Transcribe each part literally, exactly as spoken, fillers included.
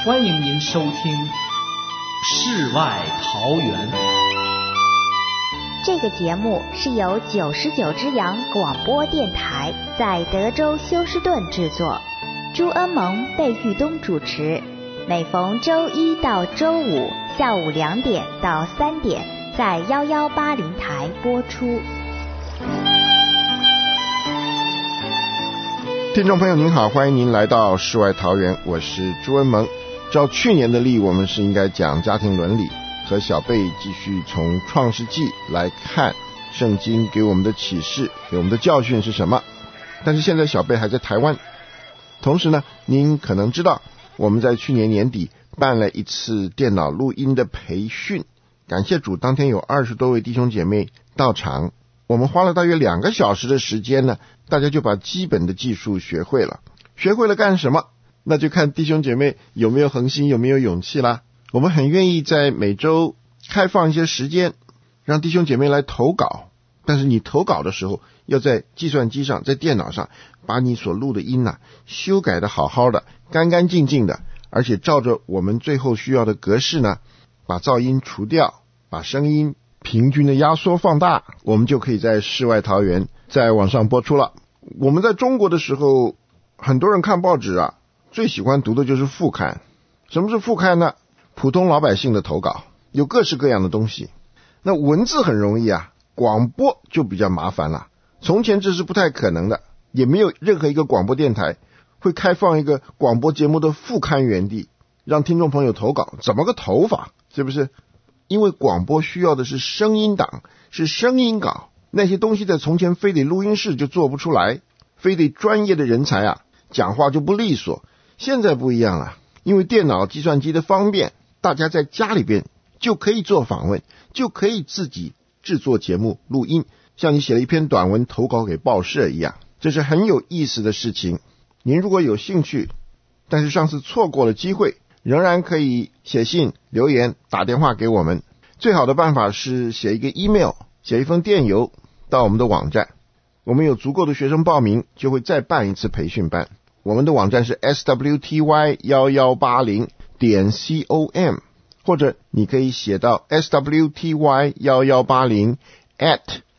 欢迎您收听《世外桃源》。 这个节目是由九十九只羊广播电台在德州休斯顿制作，朱恩蒙、贝玉东主持，每逢周一到周五下午两点到三点在幺幺八零台播出。 听众朋友您好，欢迎您来到世外桃源，我是朱恩蒙。照去年的例，我们是应该讲家庭伦理，和小贝继续从创世纪来看圣经给我们的启示，给我们的教训是什么。但是现在小贝还在台湾，同时呢，您可能知道我们在去年年底办了一次电脑录音的培训，感谢主，当天有二十多位弟兄姐妹到场，我们花了大约两个小时的时间呢，大家就把基本的技术学会了。学会了干什么？那就看弟兄姐妹有没有恒心，有没有勇气啦。我们很愿意在每周开放一些时间，让弟兄姐妹来投稿，但是你投稿的时候要在计算机上，在电脑上把你所录的音啊修改的好好的，干干净净的，而且照着我们最后需要的格式呢，把噪音除掉，把声音平均的压缩放大，我们就可以在世外桃源在网上播出了。我们在中国的时候，很多人看报纸啊，最喜欢读的就是副刊。什么是副刊呢？普通老百姓的投稿，有各式各样的东西。那文字很容易啊，广播就比较麻烦了。从前这是不太可能的，也没有任何一个广播电台会开放一个广播节目的副刊园地，让听众朋友投稿。怎么个投法？是不是？因为广播需要的是声音档，是声音稿，那些东西在从前非得录音室就做不出来，非得专业的人才啊，讲话就不利索。现在不一样了，因为电脑计算机的方便，大家在家里边就可以做访问，就可以自己制作节目录音，像你写了一篇短文投稿给报社一样，这是很有意思的事情。您如果有兴趣，但是上次错过了机会，仍然可以写信留言打电话给我们。最好的办法是写一个 email， 写一封电邮到我们的网站，我们有足够的学生报名，就会再办一次培训班。我们的网站是 S W T Y 一一八零 点 com， 或者你可以写到 S W T Y 一一八零 at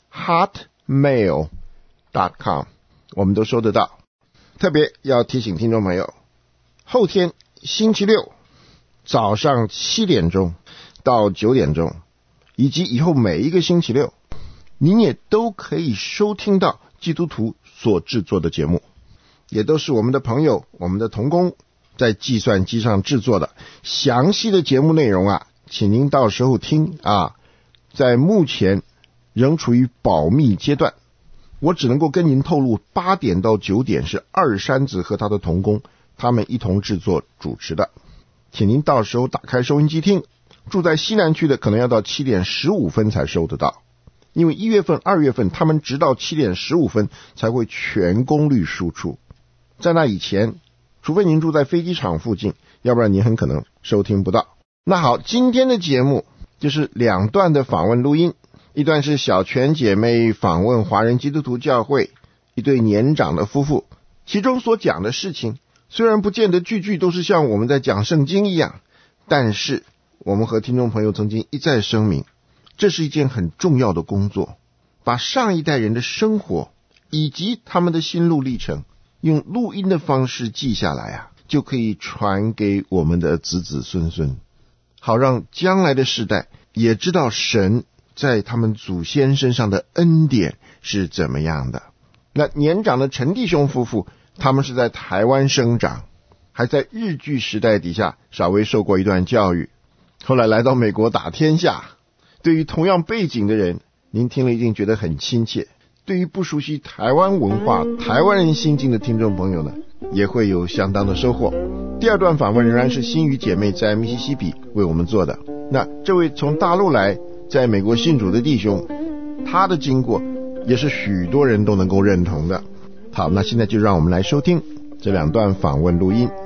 hotmail 点 com， 我们都收得到。特别要提醒听众朋友，后天星期六早上七点钟到九点钟，以及以后每一个星期六，您也都可以收听到基督徒所制作的节目，也都是我们的朋友，我们的同工在计算机上制作的。详细的节目内容啊，请您到时候听啊，在目前仍处于保密阶段，我只能够跟您透露，八点到九点是二山子和他的同工他们一同制作主持的，请您到时候打开收音机听。住在西南区的可能要到七点十五分才收得到，因为一月份二月份他们直到七点十五分才会全功率输出，在那以前除非您住在飞机场附近，要不然您很可能收听不到。那好，今天的节目就是两段的访问录音，一段是小泉姐妹访问华人基督徒教会一对年长的夫妇，其中所讲的事情虽然不见得句句都是像我们在讲圣经一样，但是我们和听众朋友曾经一再声明，这是一件很重要的工作，把上一代人的生活以及他们的心路历程用录音的方式记下来啊，就可以传给我们的子子孙孙，好让将来的世代也知道神在他们祖先身上的恩典是怎么样的。那年长的陈弟兄夫妇，他们是在台湾生长，还在日据时代底下稍微受过一段教育，后来来到美国打天下。对于同样背景的人，您听了一定觉得很亲切，对于不熟悉台湾文化、台湾人心境的听众朋友呢，也会有相当的收获。第二段访问仍然是新宇姐妹在密西西比为我们做的。那这位从大陆来在美国信主的弟兄，他的经过也是许多人都能够认同的。好，那现在就让我们来收听这两段访问录音。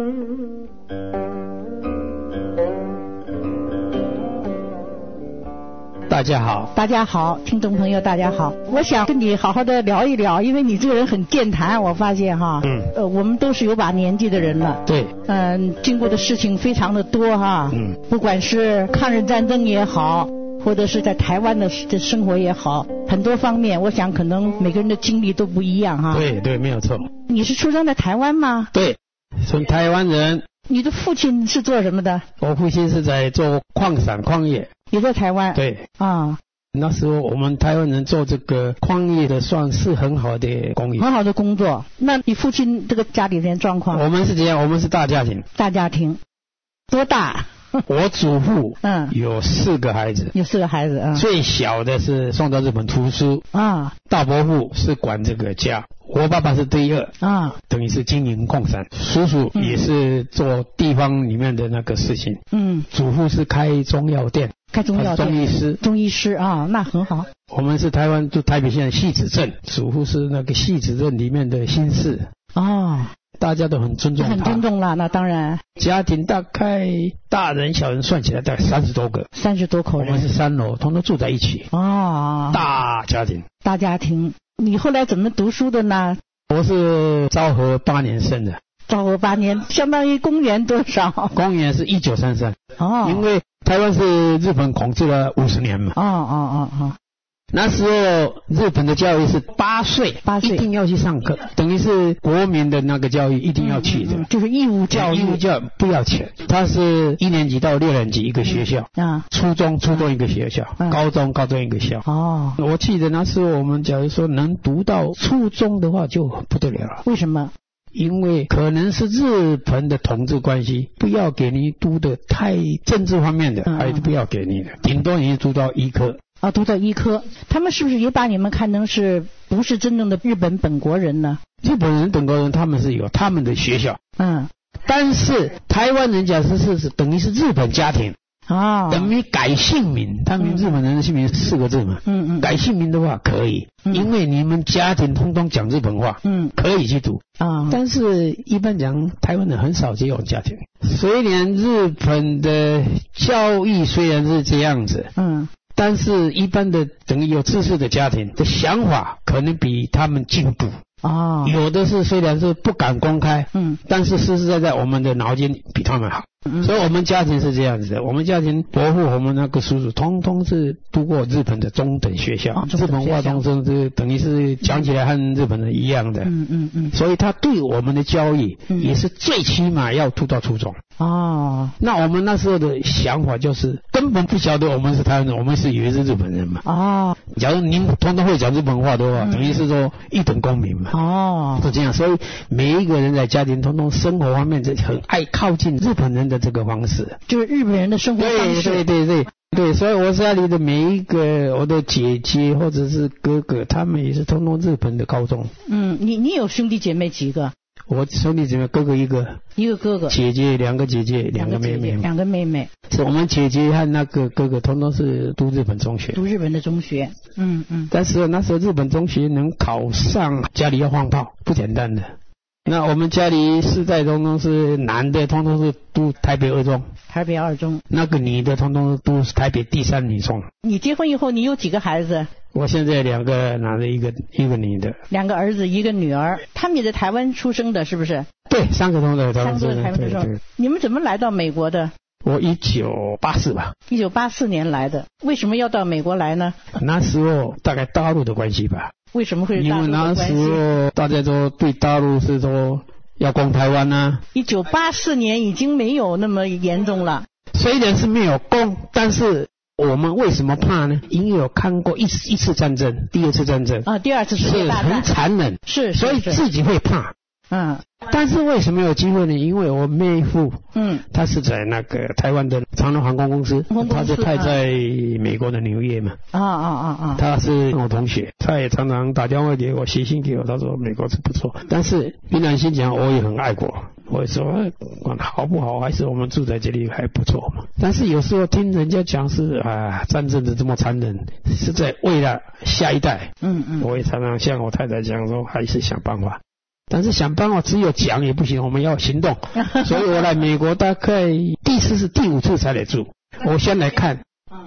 大大家好。 大家好，听众朋友大家好，我想跟你好好的聊一聊，因为你这个人很健谈，我发现哈， 嗯， 呃，我们都是有把年纪的人了， 对， 嗯、经过的事情非常的多哈， 嗯， 不管是抗日战争也好，或者是在台湾的的生活也好，很多方面，我想可能每个人的经历都不一样哈。 对对，没有错。 你是出生在台湾吗？ 对，从台湾人。 你的父亲是做什么的？ 我父亲是在做矿产矿业。 也在台湾。 对。 啊。 那时候我们台湾人做这个矿业的算是很好的工业。 很好的工作。那你父亲这个家里边状况？ 我们是这样，我们是大家庭。 大家庭。多大？ 我祖父嗯有四个孩子， 有四个孩子，嗯， 最小的是送到日本读书啊， 大伯父是管这个家，我爸爸是第二啊， 等于是经营矿产，叔叔也是做地方里面的那个事情， 嗯， 祖父是开中药店， 开中药店， 中医师， 中医师啊，那很好。 我们是台湾就台北县汐止镇，祖父是那个汐止镇里面的新士哦。 大家都很尊重他， 很尊重啦，那当然。 家庭大概大人小人算起来大概三十多个， 三十多口人。 我们是三楼，通通住在一起。 哦， 大家庭。 大家庭。你后来怎么读书的呢？ 我是昭和八年生的。 昭和八年，相当于公元多少？ 公元是一九三三。 哦。 因为台湾是日本统治了五十年嘛。 哦哦哦哦。 那时候日本的教育是八岁， 八岁一定要去上课，等于是国民的那个教育一定要去的， 嗯嗯、就是义务教育， 义务教育不要钱。它是一年级到六年级一个学校， 嗯、啊， 初中初中一个学校， 嗯、 高中高中一个校。 哦， 我记得那时候我们假如说能读到初中的话就不得了了。 为什么？ 因为可能是日本的统治关系，不要给你读的太政治方面的，嗯、还是不要给你的，顶多你读到医科。 啊，读到医科，他们是不是也把你们看成是不是真正的日本本国人呢？ 日本人本国人他们是有他们的学校， 嗯， 但是台湾人讲是是是等于是日本家庭。 哦， 等于改姓名，他们日本人的姓名是四个字嘛， 嗯嗯， 改姓名的话可以，嗯、因为你们家庭通通讲日本话， 嗯， 可以去读啊、哦。 但是一般讲台湾人很少这种家庭，虽然日本的教育虽然是这样子， 嗯。 但是一般的等于有知识的家庭的想法可能比他们进步哦， 有的是虽然是不敢公开， 嗯， 但是实实在在我们的脑筋比他们好， 嗯， 所以我们家庭是这样子的。我们家庭伯父我们那个叔叔通通是读过日本的中等学校， 哦、 日本话中生是等于是讲起来和日本人一样的， 嗯嗯嗯， 所以他对我们的教育也是最起码要读到初中。 哦， 那我们那时候的想法就是根本不晓得我们是台湾人，我们是以为是日本人嘛。 哦， 假如您通通会讲日本话的话，嗯、等于是说一等公民嘛。 哦， 是这样，所以每一个人在家庭通通生活方面就很爱靠近日本人的这个方式， 就是日本人的生活方式。 对对对对对，所以我家里的每一个我的姐姐或者是哥哥，他们也是通通日本的高中。 嗯，你你有兄弟姐妹几个？ 我兄弟姐妹哥哥一个， 一个哥哥， 姐姐两个姐姐，两个妹妹， 两个妹妹。 是我们姐姐和那个哥哥通通是读日本中学， 读日本的中学。嗯嗯。 但是那时候日本中学能考上，家里要放炮，不简单的。那我们家里世代通通是男的，通通是读台北二中， 台北二中。 那个女的通通读台北第三女中。 你结婚以后，你有几个孩子？ 我现在两个男的，一个一个女的。 两个儿子，一个女儿，他们也在台湾出生的，是不是？ 对，三个都在台湾出生。 三个台湾出生。你们怎么来到美国的？ 我一九八四吧。 一九八四年来的，为什么要到美国来呢？ 那时候大概大陆的关系吧。 为什么会是大陆的关系？ 因为那时候大家都对大陆是说要攻台湾啊。 一九八四年已经没有那么严重了。 虽然是没有攻，但是我们为什么怕呢？因为有看过一一次战争，第二次战争啊，第二次世界大战是很残忍， 是， 所以自己会怕。 嗯， 但是为什么有机会呢？因为我妹夫， 嗯， 他是在那个台湾的长荣航空公司，他是派在美国的纽约嘛。 啊啊啊啊！ 他是我同学，他也常常打电话给我，写信给我，他说美国是不错，但是凭良心讲，我也很爱国。我说管好不好，还是我们住在这里还不错嘛。但是有时候听人家讲是啊，战争的这么残忍，是在为了下一代。 嗯嗯， 我也常常向我太太讲说，还是想办法。但是想办法只有讲也不行，我们要行动。所以我来美国大概第四是第五次才来住。我先来看，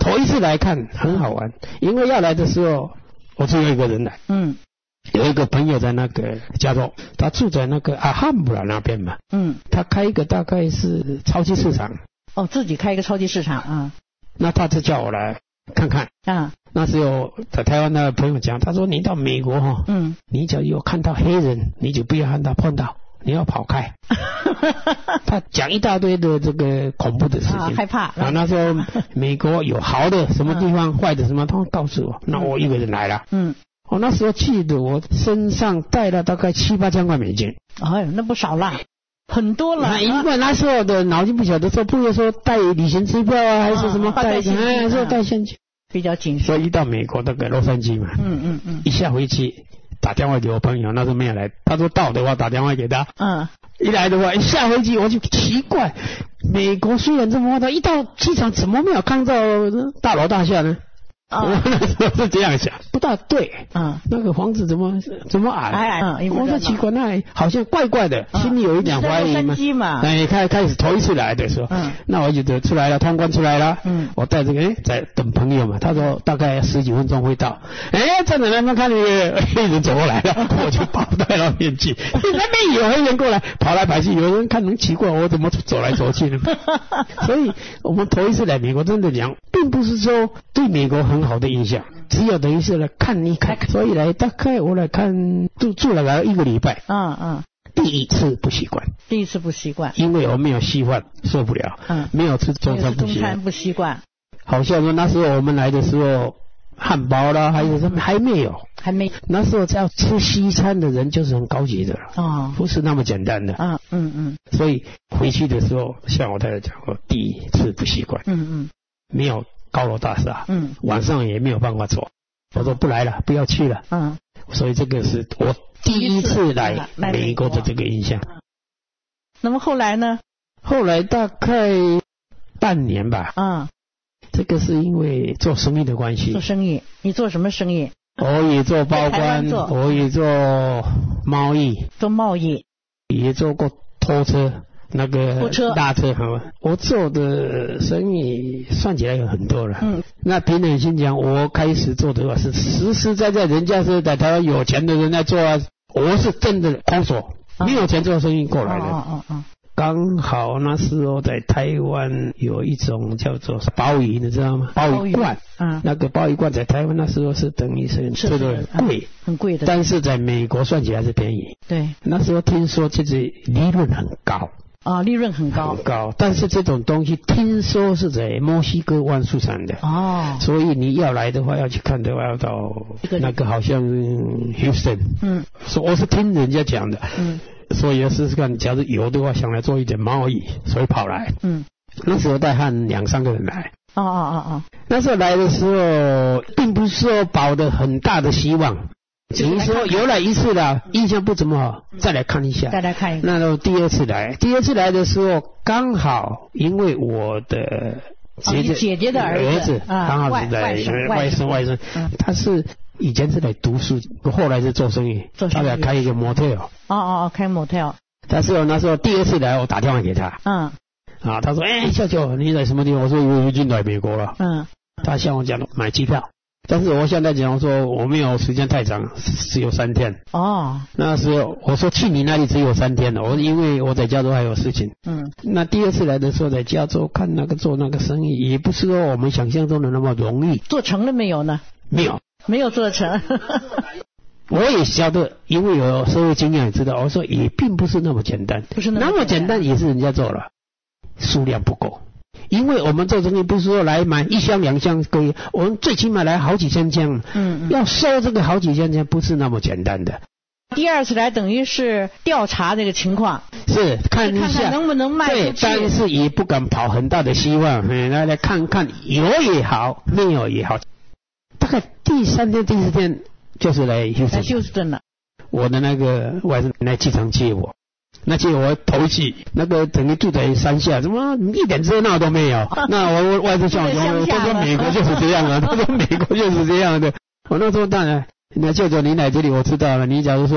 头一次来看很好玩，因为要来的时候我只有一个人来， 嗯， 有一个朋友在那个加州，他住在那个阿汉布拉那边嘛， 嗯， 他开一个大概是超级市场， 哦，自己开一个超级市场啊， 那他就叫我来看看啊， 那时候在台湾的朋友讲，他说你到美国哈、哦，嗯，你只要有看到黑人，你就不要和他碰到。你要跑开，他讲一大堆的这个恐怖的事情， 啊、害怕。 啊，那时候美国有好的什么地方，嗯、坏的什么，他告诉我。那我一个人来了，嗯，我那时候记得我身上带了大概七八千块美金， 哎，那不少啦，很多了。 那因为那时候的脑筋不晓得说，不会说带旅行支票啊，还是什么带现金，还是带现金， 比较谨慎。 所以一到美国那个洛杉矶嘛，嗯嗯嗯，一下飞机。打电话给我朋友，那时候没有来，他说到的话打电话给他，嗯，一来的话一下飞机我就奇怪，美国虽然这么发达，一到机场怎么没有看到大楼大厦呢？啊、我那时候是这样想，不大对，嗯，那个房子怎么怎么矮？矮矮，嗯，我说奇怪，那好像怪怪的，嗯、心里有一点怀疑嘛。哎，开开始头一次来的时候，嗯，那我觉得出来了，通关出来了，嗯，我带这个哎在等朋友嘛，他说大概十几分钟会到，哎，站在那边看那个黑人走过来了，我就跑到那边去，那边有黑人过来，跑来跑去，有人看很奇怪，我怎么走来走去呢？所以我们头一次来美国，真的讲，并不是说对美国很。很好的印象，只有等于是来看一看，所以来大概我来看住住了来一个礼拜，嗯嗯，第一次不习惯， 第一次不习惯， 因为我没有稀饭受不了，嗯，没有吃中餐不习惯，中餐不习惯， 好像说那时候我们来的时候，汉堡啦还有什么还没有， 还没， 那时候只要吃西餐的人就是很高级的了，哦，不是那么简单的，嗯嗯嗯，所以回去的时候，像我太太讲过，第一次不习惯，嗯嗯，没有。高楼大厦，嗯，晚上也没有办法走。我说不来了，不要去了，嗯，所以这个是我第一次来美国的这个印象。 那么后来呢？ 后来大概半年吧，嗯，这个是因为做生意的关系。 做生意，你做什么生意？ 我也做报关，我也做贸易， 做贸易， 也做过拖车。那个大车哈，我做的生意算起来有很多了。嗯，那凭良心讲，我开始做的话是实实在在，人家是在台湾有钱的人在做啊，我是真的空手，没有钱做生意过来的。哦哦哦。刚好那时候在台湾有一种叫做鲍鱼，你知道吗？鲍鱼罐，嗯，那个鲍鱼罐在台湾那时候是等于是这个贵， 很贵的， 但是在美国算起来是便宜。 对， 那时候听说这些利润很高。 啊、哦，利润很高， 很高，但是这种东西听说是在墨西哥湾出产的哦，所以你要来的话，要去看的话，要到那个好像 Houston， 嗯，说我是听人家讲的，嗯，所以要试试看，假如有的话，想来做一点贸易，所以跑来，嗯，那时候带和两三个人来，哦哦哦哦，那时候来的时候，并不是说抱着很大的希望。只是说游来一次了，印象不怎么好，再来看一下。 再来看一下。 那都第二次来，第二次来的时候，刚好因为我的姐姐、哦、姐姐的儿子， 刚好是在外甥外甥，他是以前是来读书，后来是做生意，做生意他来开一个 motel。哦哦哦，开 motel。 但是我那时候第二次来，我打电话给他，嗯，啊，他说，哎，小舅，你在什么地方？我说我已经来美国了，嗯，他向我讲了买机票。但是我现在讲说我没有时间太长，只有三天。哦，那时候我说去你那里只有三天了，我因为我在加州还有事情。嗯，那第二次来的时候在加州看那个做那个生意，也不是说我们想象中的那么容易。 做成了没有呢？ 没有， 没有做成。 我也晓得，因为有社会经验也知道，我说也并不是那么简单， 不是那么那么简单，也是人家做了，数量不够。因为我们做生意不是说来买一箱两箱可以，我们最起码来好几千箱，嗯，嗯，要收这个好几千箱不是那么简单的。 第二次来等于是调查这个情况， 是看一下看看能不能卖出去， 对，但是也不敢抱很大的希望，嗯，来来看看有也好，没有也好。大概第三天、第四天就是来休斯顿， 休斯顿了。 我的那个外甥来机场接我。那接我头去，那个等于住在山下，怎么一点热闹都没有？那我外甥向我说，他说美国就是这样的，他说美国就是这样的。我那时候当然，那舅舅你来这里我知道了，你假如说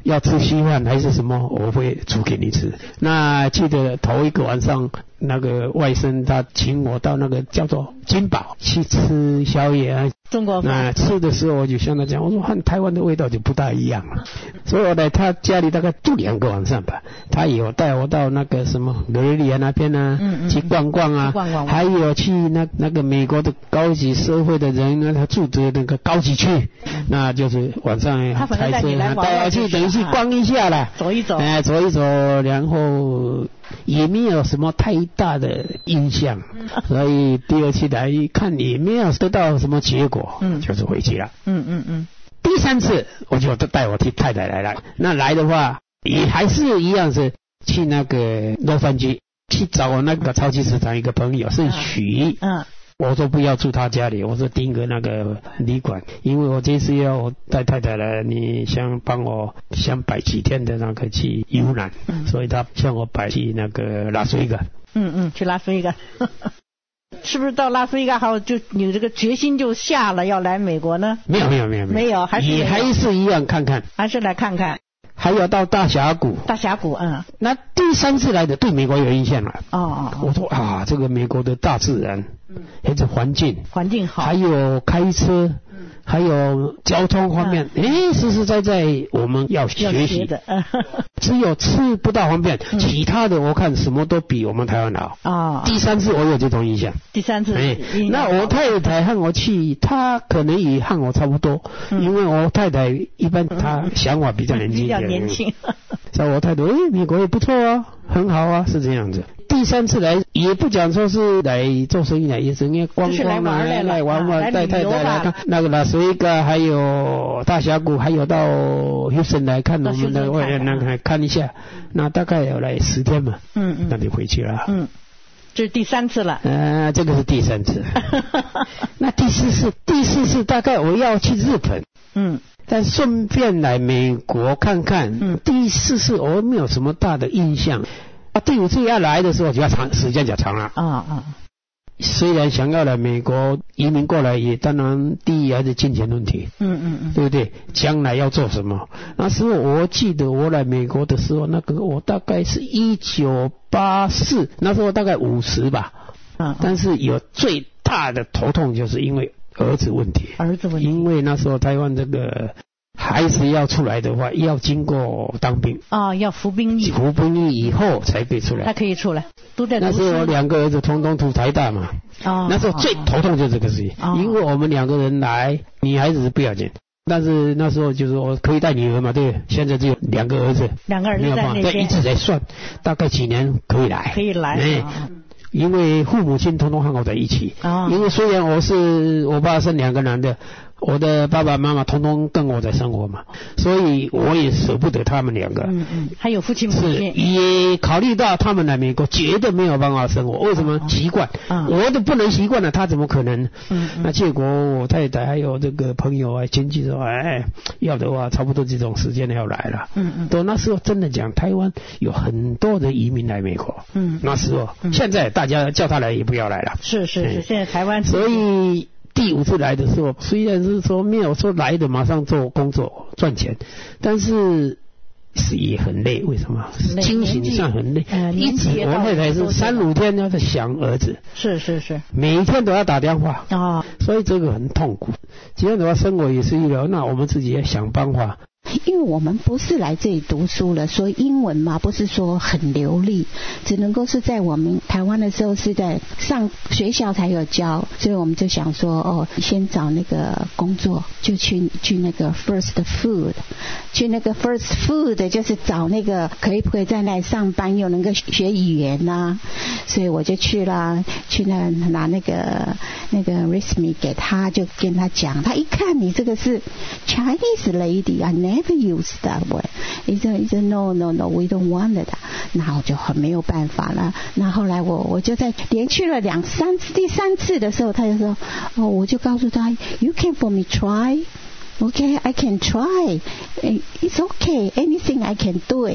要吃稀饭还是什么，我会煮给你吃。那记得头一个晚上，那个外甥他请我到那个叫做金宝去吃宵夜啊。 中国饭。 那吃的时候我就向他讲，我说和台湾的味道就不大一样了。所以我来他家里大概住两个晚上吧，他有带我到那个什么罗里亚那边呢、啊嗯嗯，去逛逛啊， 逛逛还有去那那个美国的高级社会的人呢，他住的那个高级区，嗯、那就是晚上开车带我去，等于去逛一下啦， 走一走， 哎、呃，走一走，然后也没有什么太大的印象，嗯、所以第二次来看也没有得到什么结果，嗯，就是回去了， 嗯嗯嗯。 第三次我就带我太太来了，那来的话也还是一样是去那个洛杉矶去找我那个超级市场一个朋友是许，嗯。嗯我说不要住他家里，我说订个那个旅馆，因为我这次要我带太太来，你想帮我想摆几天的那个去游览、嗯，所以他向我摆去那个拉斯维加。 嗯嗯，去拉斯维加，是不是到拉斯维加后就你这个决心就下了要来美国呢？ 没有没有没有没有，还是也还是一样看看， 还是来看看。 还有到大峡谷， 大峡谷，嗯， 那第三次来的对美国有印象了。 哦哦， 我说啊，这个美国的大自然，嗯，还是环境， 环境好， 还有开车，嗯，还有交通方面，哎、嗯，实实在在我们要学习的。 只有吃不大方便、嗯，其他的我看什么都比我们台湾好。 哦， 第三次我有这种印象。 第三次， 哎，那我太太和我去，她可能也和我差不多，嗯、因为我太太一般她想法比较年轻一点。 比较年轻。 所以我态度，哎，美国也不错啊，很好啊，是这样子。第三次来也不讲说是来做生意来，也是因为观光啊，来来玩玩，带太太来看那个拉斯维加，还有大峡谷，还有到 Houston 来看我们的外面那个看一下，那大概有来十天嘛，嗯嗯，那就回去了。 嗯，这是第三次了。 呃，这个是第三次。那第四次，第四次大概我要去日本。嗯。但顺便来美国看看，嗯，第四次我没有什么大的印象，啊，第五次要来的时候就要长，时间就长了，啊啊，虽然想要来美国移民过来，也当然第一还是金钱问题，嗯嗯嗯，对不对？将来要做什么？那时候我记得我来美国的时候，那个我大概是一九八四，那时候大概五十吧，啊，但是有最大的头痛就是因为儿子问题， 儿子问题， 因为那时候台湾这个孩子要出来的话，要经过当兵啊、哦，要服兵役， 服兵役以后才可以出来， 他可以出来，都在读书。 那时候我两个儿子通通读台大嘛，哦，那时候最头痛就是这个事情，哦，因为我们两个人来，女孩子不要紧，但是那时候就是我可以带女儿嘛，对，现在只有两个儿子， 两个儿子在那边， 一直在算，大概几年可以来， 可以来，哎。哦， 因为父母亲统统和我在一起，哦，因为虽然我是我爸生两个男的，我的爸爸妈妈统统跟我在生活嘛，所以我也舍不得他们两个。嗯嗯， 还有父亲母亲。 是，也考虑到他们来美国绝对没有办法生活，为什么？习惯，哦，我都不能习惯了，他怎么可能？嗯嗯，那结果我太太还有这个朋友啊亲戚说，哎，要的话差不多这种时间要来了。嗯嗯，都那时候真的讲，台湾有很多的移民来美国。嗯，那时候，嗯，现在大家叫他来也不要来了。 是是是，现在台湾。 所以第五次来的时候，虽然是说没有说来的马上做工作赚钱，但是是也很累。为什么？精神上很累。呃、一直我太太是三五天要在想儿子。 是是是， 每一天都要打电话。 哦， 所以这个很痛苦。这样的话，生活也是一流。那我们自己要想办法。 因为我们不是来这里读书了，所以英文嘛不是说很流利，只能够是在我们台湾的时候是在上学校才有教，所以我们就想说哦，先找那个工作，就去去那个 First Food， 去那个 First Food 就是找那个可以不可以在那里上班又能够学语言呐，啊，所以我就去了，去那拿那个那个 resume 给他，就跟他讲，他一看你这个是 Chinese lady 啊，never use that word. 一直一直 no no no we don't want it. 那我就很没有办法了。那后来我我就在连去了两三次，第三次的时候他就说，哦，我就告诉他 you can for me try. Okay, I can try. It's okay. Anything I can do it.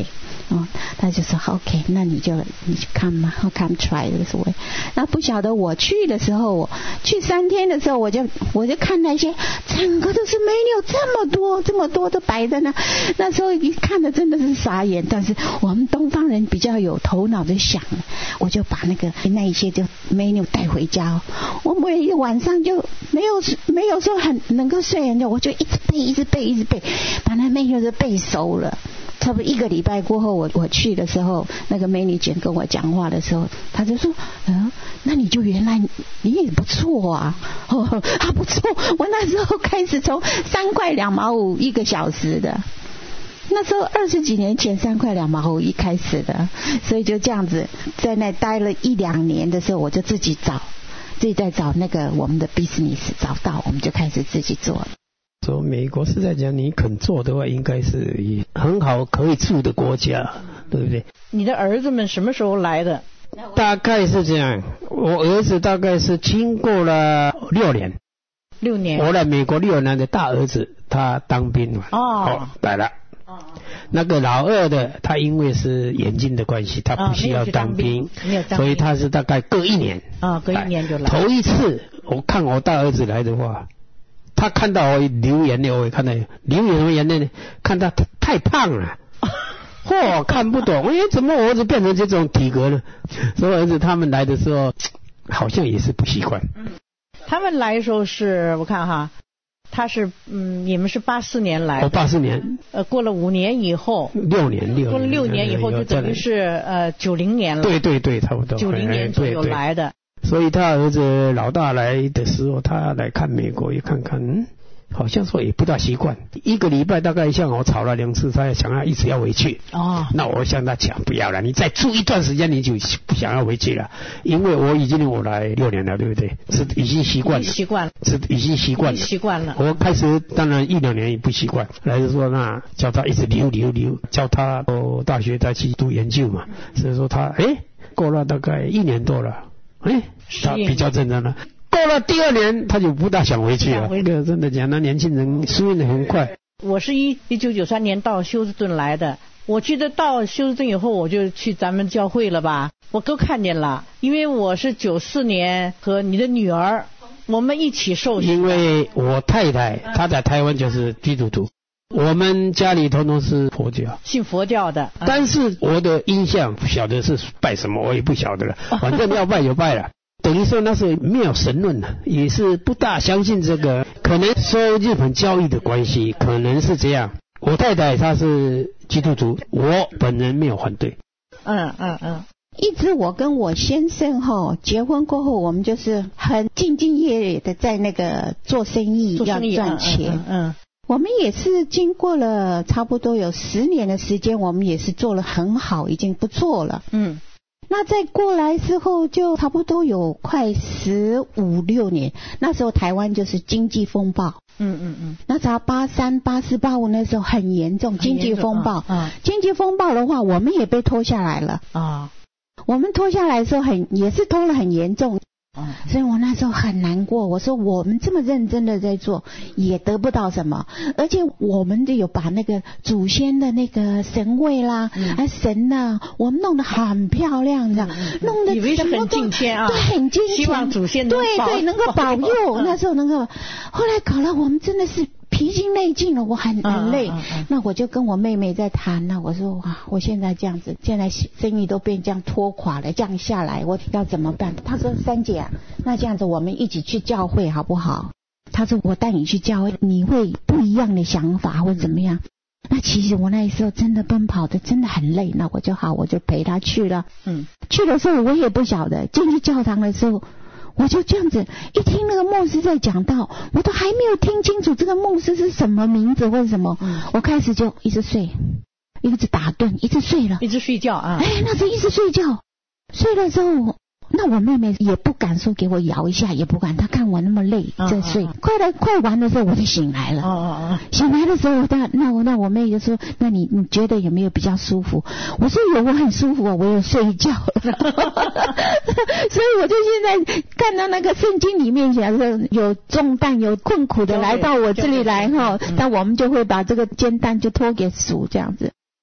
哦，他就说 OK， 那你就你去看嘛 ，come try 这个所谓。那不晓得我去的时候，我去三天的时候，我就我就看那些整个都是美女，这么多这么多都摆在那，那时候一看的真的是傻眼。但是我们东方人比较有头脑，就想，我就把那个那一些就美女带回家，我每一晚上就没有没有说很能够睡很久，我就一直背一直背一直背，把那美女都背熟了。差不多一个礼拜过后，我我去的时候，那个美女姐跟我讲话的时候，她就说：“嗯，那你就原来你也不错啊，哦，啊不错。”我那时候开始从三块两毛五一个小时的，那时候二十几年前三块两毛五一开始的，所以就这样子在那待了一两年的时候，我就自己找，自己在找那个我们的 business， 找到我们就开始自己做了。 说美国是在讲你肯做的话，应该是很好可以住的国家，对不对？ 你的儿子们什么时候来的？ 大概是这样，我儿子大概是经过了六年。 六年。 我来美国六年的大儿子他当兵嘛， 哦， 哦来了。哦，那个老二的他因为是眼睛的关系，他不需要当兵， 哦、没有当兵， 所以他是大概隔一年。 啊、哦，隔一年就来。 头一次我看我大儿子来的话。他看到我流眼泪，我也看到流什么眼泪呢？看他太胖了，嚯、哦，看不懂，哎，怎么我儿子变成这种体格呢？所以儿子他们来的时候，好像也是不习惯。 嗯，他们来的时候是我看哈，他是嗯，你们是八四年来的， 哦，八四年， 呃，过了五年以后， 六年六年， 过了六年以后就等于是呃九零年了， 对对对，差不多九零年左右来的。 所以他儿子老大来的时候，他来看美国，一看看，嗯，好像说也不大习惯。一个礼拜大概像我吵了两次，他也想要一直要回去。哦，那我向他讲不要了，你再住一段时间你就不想要回去了，因为我已经我来六年了，对不对？是已经习惯了， 习惯了， 是已经习惯了， 习惯了。 我开始当然一两年也不习惯，来就说那叫他一直留留留，叫他到大学再去读研究嘛。所以说他哎过了大概一年多了。哎，他比较正常了。过了第二年，他就不大想回去了。这个真的讲，那年轻人适应的很快。 我是一一九九三年到休斯顿来的，我记得到休斯顿以后，我就去咱们教会了吧，我都看见了。因为我是九四年和你的女儿，我们一起受洗。 因为我太太她在台湾就是基督徒。我们家里统统是佛教， 信佛教的， 嗯、但是我的印象不晓得是拜什么，我也不晓得了，反正要拜就拜了。等于说那时候没有神论了，也是不大相信这个，可能受日本教育的关系，可能是这样。我太太她是基督徒，我本人没有反对。 嗯嗯嗯。 一直我跟我先生哈结婚过后，我们就是很兢兢业业的在那个做生意， 做生意要赚钱。 嗯。嗯嗯我们也是经过了差不多有十年的时间，我们也是做了很好，已经不错了。嗯，那再过来之后，就差不多有快十五六年，那时候台湾就是经济风暴。嗯嗯嗯。那早八三、八四、八五那时候很严重，经济风暴。啊。经济风暴的话，我们也被拖下来了。啊。我们拖下来的时候很也是拖了很严重。所以我那时候很难过，我说我们这么认真的在做，也得不到什么，而且我们就有把那个祖先的那个神位啦，嗯、啊神呐、啊，我们弄得很漂亮的，嗯、弄得以为是很敬虔啊， 对，很敬虔， 希望祖先能对对能够保佑，嗯、那时候能够，后来搞了我们真的是疲尽内尽了，我很很累。嗯嗯嗯、那我就跟我妹妹在谈呢，我说哇，我现在这样子，现在生意都变这样拖垮了，这样下来我要怎么办？她说三姐啊，那这样子我们一起去教会好不好？她说我带你去教会，你会不一样的想法或怎么样？那其实我那时候真的奔跑的真的很累，那我就好，我就陪她去了。嗯，去的时候我也不晓得，进去教堂的时候。我就这样子一听那个牧师在讲道，我都还没有听清楚这个牧师是什么名字或者什么，嗯、我开始就一直睡，一直打盹，一直睡了， 一直睡觉啊！ 哎，那是一直睡觉，睡的时候，那我妹妹也不敢说给我摇一下，也不敢，她看我那么累在睡，啊啊啊快来快完的时候我就醒来了，啊啊啊醒来的时候，那那我那我妹就说，那你你觉得有没有比较舒服？我说有，我很舒服啊，我有睡觉了。所以我就现在看到那个圣经里面讲说，有重担有困苦的来到我这里来哈，那我们就会把这个肩担就托给主这样子。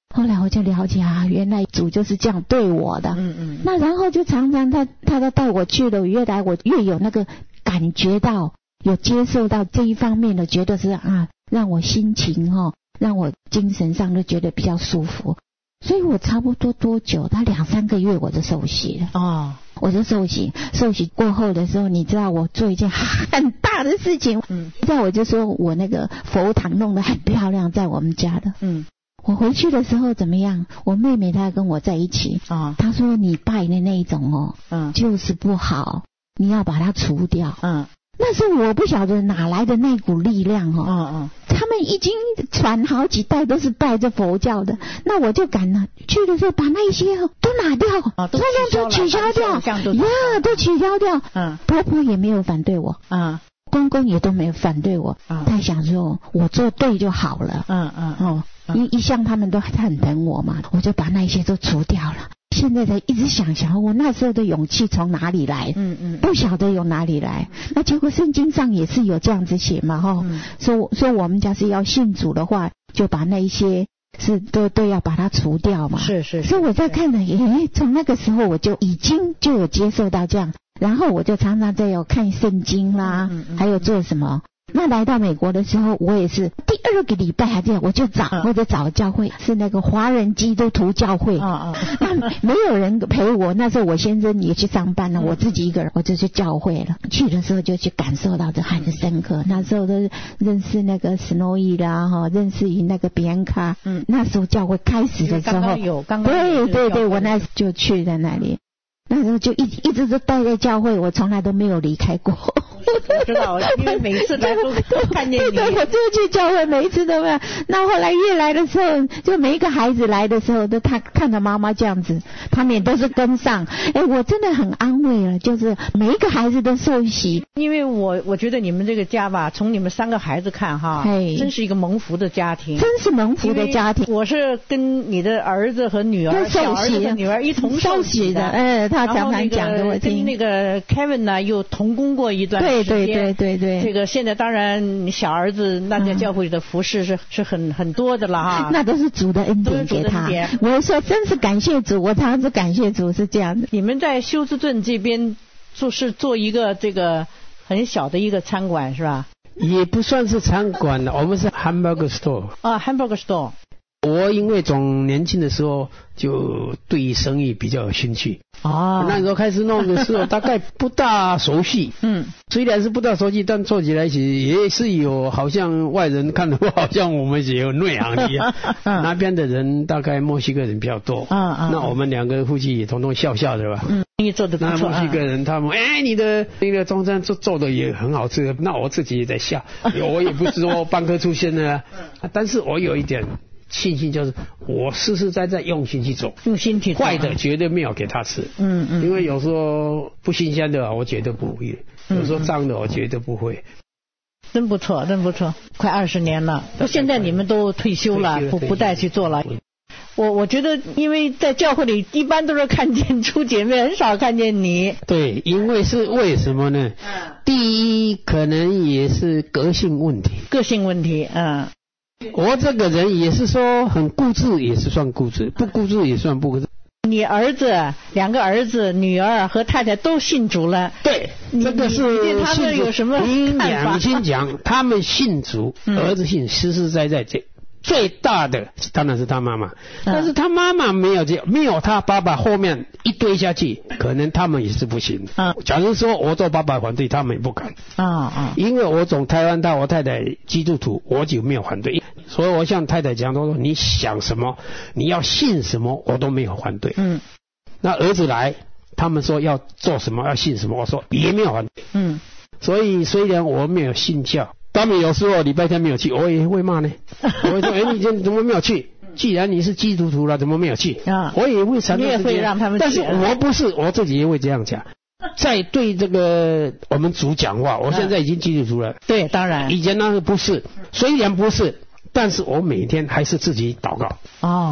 后来我就了解啊，原来主就是这样对我的。 嗯嗯。 那然后就常常他他都带我去了，越来我越有那个感觉到，有接受到这一方面的，觉得是啊，让我心情哈、哦，让我精神上都觉得比较舒服。所以我差不多多久？他两三个月我就受洗了。 哦。 我就受洗，受洗过后的时候，你知道我做一件很大的事情。 嗯。 你知道我就说我那个佛堂弄得很漂亮，在我们家的。 嗯。 我回去的时候怎么样？我妹妹她跟我在一起啊， 她说你拜的那一种哦， 嗯， 就是不好，你要把它除掉。 嗯， 那是我不晓得哪来的那股力量哦。 嗯嗯， 他们已经传好几代都是拜这佛教的，那我就赶了去的时候把那些都拿掉， 啊，都取消掉，呀，都取消掉。嗯，婆婆也没有反对我。嗯。公公也都没有反对我，嗯、他想说我做对就好了。嗯嗯哦，一一向他们都很疼我嘛，我就把那些都除掉了。现在才一直想想，我那时候的勇气从哪里来？嗯嗯，不晓得有哪里来。那结果圣经上也是有这样子写嘛，哈、嗯，说说我们家是要信主的话，就把那一些是都都要把它除掉嘛。 是是是。 所以我在看呢，诶，从那个时候我就已经就有接受到这样。然后我就常常在有看圣经啦，嗯嗯、还有做什么。那来到美国的时候，我也是第二个礼拜还这样，我就找、嗯、或者找教会，是那个华人基督徒教会。嗯嗯、那没有人陪我，那时候我先生也去上班了，嗯、我自己一个人，我就去教会了。去的时候就去感受到这很深刻。嗯、那时候都认识那个 Snowy 啦，哈，认识于那个比安卡。嗯，那时候教会开始的时候， 刚刚有，刚刚有对对对，我那时就去在那里。那时候就一一直都待在教会，我从来都没有离开过。 我知道，因为每次来都都看见你。 对，我就去教会，每一次都没有。那后来越来的时候，就每一个孩子来的时候，都他看到妈妈这样子，他们也都是跟上。哎，我真的很安慰了，就是每一个孩子都受洗。 因为我我觉得你们这个家吧，从你们三个孩子看哈，真是一个蒙福的家庭， 真是蒙福的家庭。 我是跟你的儿子和女儿，小儿子和女儿一同受洗的。 哎，他常常讲给我听。 跟那个 Kevin 呢，又同工过一段时间。 对对对对对。 这个现在当然小儿子那在教会里的服侍是、嗯、是很很多的了哈。 那都是主的恩典给他。我说真是感谢主，我常常是感谢主，是这样的。 你们在休斯顿这边就是做一个这个很小的一个餐馆是吧？ 也不算是餐馆了，我们是 hamburger store。 啊 hamburger store。 我因为从年轻的时候就对生意比较有兴趣啊，那时候开始弄的时候大概不大熟悉，嗯，虽然是不大熟悉，但做起来其实也是有好像外人看的话，好像我们也有内行一样。那边的人大概墨西哥人比较多，嗯嗯，那我们两个夫妻也统统笑笑的吧，嗯， 你做的不错。 那墨西哥人他们哎，你的那个中餐做做的也很好吃，那我自己也在笑，我也不是说半科出身的，但是我有一点信心，就是我实实在在用心去做， 用心去做， 坏的绝对没有给他吃。嗯嗯，因为有时候不新鲜的我绝对不会，有时候脏的我绝对不会。 真不错，真不错，快二十年了。现在你们都退休了，不不再去做了。我我觉得，因为在教会里一般都是看见出姐妹，很少看见你。 对，因为是为什么呢？嗯，第一可能也是个性问题。 个性问题，嗯。 我这个人也是说很固执，也是算固执，不固执也算不固执。 你儿子两个儿子女儿和太太都信主了。 对，这个是你对他们有什么看法？ 你先讲，他们信主，嗯、儿子信，实实在在这。最大的当然是他妈妈，但是他妈妈没有这样，没有他爸爸后面一堆下去，可能他们也是不行。嗯，假如说我做爸爸反对，他们也不敢。啊啊，因为我从台湾到我太太基督徒，我就没有反对，所以我向太太讲说，你想什么，你要信什么，我都没有反对。嗯，那儿子来，他们说要做什么，要信什么，我说也没有反对。嗯，所以虽然我没有信教。他们有时候礼拜天没有去，我也会骂呢。我会说：“哎，你怎么没有去？既然你是基督徒了，怎么没有去？”啊，我也会承认。 你也会让他们去。 但是我不是，我自己也会这样讲。在对这个我们主讲话，我现在已经基督徒了。 对，当然。 以前那个不是，虽然不是，但是我每天还是自己祷告。哦。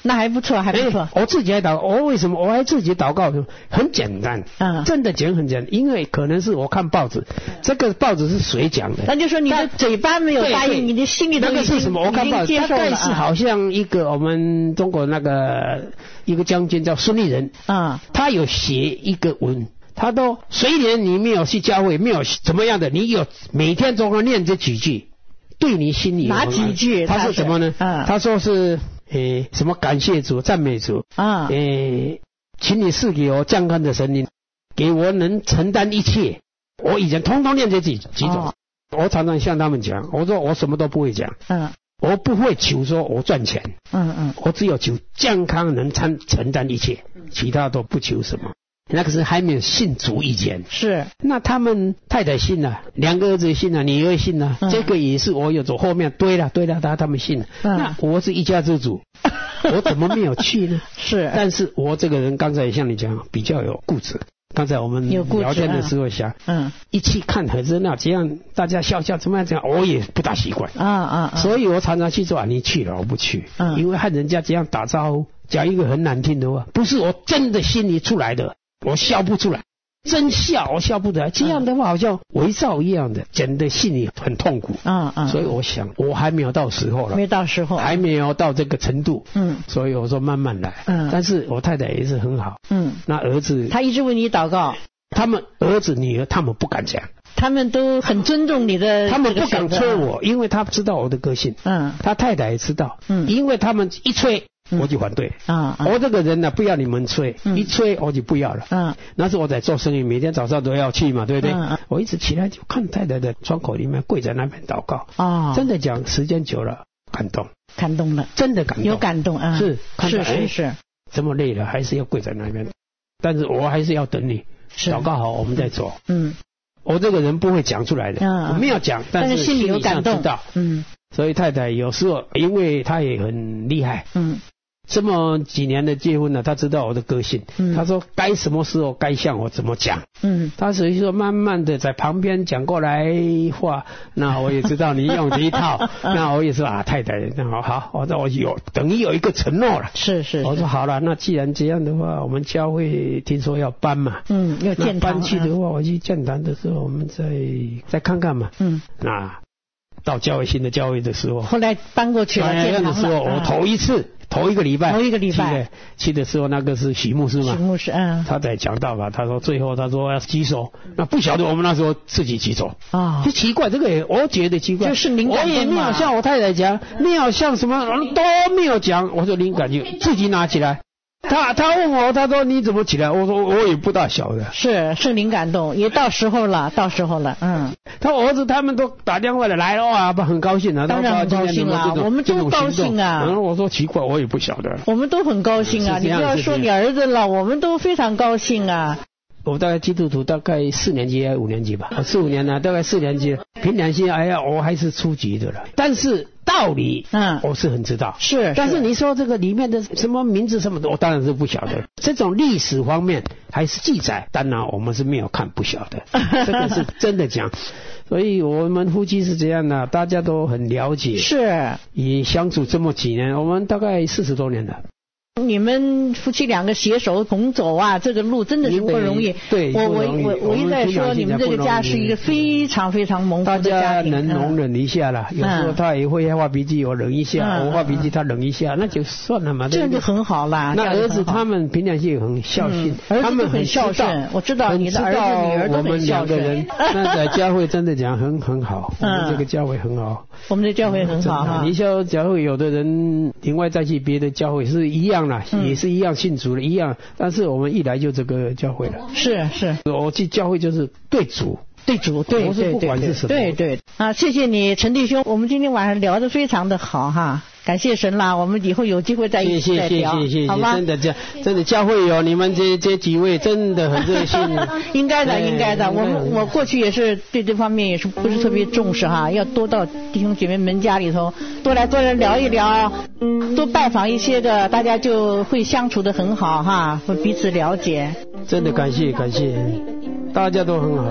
那还不错，还不错。 哎、我自己还祷，我为什么我还自己祷告？很简单， 嗯， 真的讲很简单，因为可能是我看报纸，这个报纸是谁讲的？ 那就说你的嘴巴没有答应，你的心里头那个是什么？我看报纸，大概是好像一个我们中国那个一个将军叫孙立人， 啊、嗯， 他有写一个文。他都虽然你没有去教会，没有怎么样的，你有每天都会念这几句，对你心里有哪几句？ 他是什么呢？ 嗯、 他说是诶什么感谢主、赞美主啊， 诶，请你赐给我健康的神灵，给我能承担一切。我以前通通念这几几种、哦，我常常向他们讲，我说我什么都不会讲， 嗯， 我不会求说我赚钱， 嗯嗯， 我只有求健康能承承担一切，其他都不求什么。那个是还没有信主以前， 是那他们太太信了，两个儿子信了，女儿信了、嗯，这个也是我有走后面堆了堆了，他他们信了、嗯。那我是一家之主，我怎么没有去呢？ 是， 但是我这个人刚才像你讲，比较有固执。刚才我们聊天的时候想， 嗯， 一起看很热闹，这样大家笑笑怎么样这样，我也不大习惯。 啊啊， 所以我常常去说啊，你去了我不去，嗯，因为和人家这样打招呼，讲一个很难听的话，不是我真的心里出来的。我笑不出来，真笑我笑不出来，这样的话好像伪造一样的，真的心里很痛苦。 嗯嗯， 所以我想我还没有到时候了， 没到时候， 还没有到这个程度。 嗯， 所以我说慢慢来。 嗯， 但是我太太也是很好。 嗯， 那儿子他一直为你祷告， 他们儿子女儿他们不敢讲， 他们都很尊重你的， 他们不敢催我，因为他知道我的个性。 嗯， 他太太也知道。 嗯， 因为他们一催。我就反对啊、嗯！ 我这个人呢、啊，不要你们催、嗯，一催我就不要了。 嗯， 那是我在做生意，每天早上都要去嘛，对不对？ 嗯、 我一直起来就看太太的窗口里面跪在那边祷告。 哦， 真的讲，时间久了感动， 感动了， 真的感动， 有感动啊！ 是， 看是是是， 这么累了还是要跪在那边，但是我还是要等你祷告好，我们再走。 嗯， 我这个人不会讲出来的， 嗯、 我没有讲， 但是心里有感动， 知道。 嗯， 所以太太有时候，因为她也很厉害。 嗯。 这么几年的结婚了，他知道我的个性。 嗯， 他说该什么时候该向我怎么讲。 嗯， 他所以说慢慢的在旁边讲过来话，那我也知道你用这一套，那我也说啊太太，那好好，我说我有等于有一个承诺了。 是是, 是。 我说好了，那既然这样的话，我们教会听说要搬嘛， 嗯，要建堂。 搬去的话，我去建堂的时候，我们再再看看嘛。 嗯， 那到教会新的教会的时候， 后来搬过去了，建堂的时候，我头一次。头一个礼拜， 头一个礼拜去的时候，那个是许牧师嘛？ 许牧师，嗯， 他在讲道吧，他说最后他说要举手，那不晓得我们那时候自己举手啊， 就奇怪，这个也我觉得奇怪， 就是灵感， 我也没有像我太太讲，没有像什么都没有讲，我说灵感就自己拿起来。他他问我，他说你怎么起来？我说我也不大晓得。 是圣灵感动，也到时候了，到时候了，嗯。 他儿子他们都打电话来来了啊，不很高兴啊， 当然很高兴啊，我们都高兴啊。 然后我说奇怪，我也不晓得。 我们都很高兴啊，你不要说你儿子了，我们都非常高兴啊。 我大概基督徒大概四年级还是五年级吧，四五年了，大概四年级。凭良心，哎呀，我还是初级的了。但是道理，嗯，我是很知道。 是， 但是你说这个里面的什么名字什么的，我当然是不晓得。这种历史方面还是记载，当然我们是没有看，不晓得。这个是真的讲。所以我们夫妻是这样的，大家都很了解。 是， 也相处这么几年，我们大概四十多年了。 你们夫妻两个携手同走啊，这个路真的是不容易。 对， 我我我我一再说，你们这个家是一个非常非常蒙福的家庭。 大家能容忍一下啦，有时候他也会发脾气，我忍一下；我发脾气，他忍一下，那就算了嘛。 这样就很好啦。 那儿子他们凭良心很孝顺， 他们很孝顺。我知道你的儿子女儿都很孝顺。 那在教会真的讲很很好，我们这个教会很好。 我们的教会很好哈。 你像教会有的人另外再去别的教会是一样啦，也是一样信主的一样，但是我们一来就这个教会了。 是是， 我去教会就是对主。 对主，对对对对对对啊！谢谢你，陈弟兄，我们今天晚上聊得非常的好哈，感谢神啦，我们以后有机会再一起再聊， 谢谢谢谢， 好吗？ 真的教真的教会有你们这这几位真的很热心， 应该的应该的，我们我过去也是对这方面也是不是特别重视哈，要多到弟兄姐妹们家里头多来多来聊一聊，多拜访一些个，大家就会相处得很好哈，会彼此了解。 真的感谢感谢，大家都很好。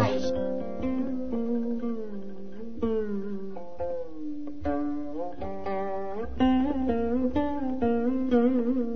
Mm-hmm.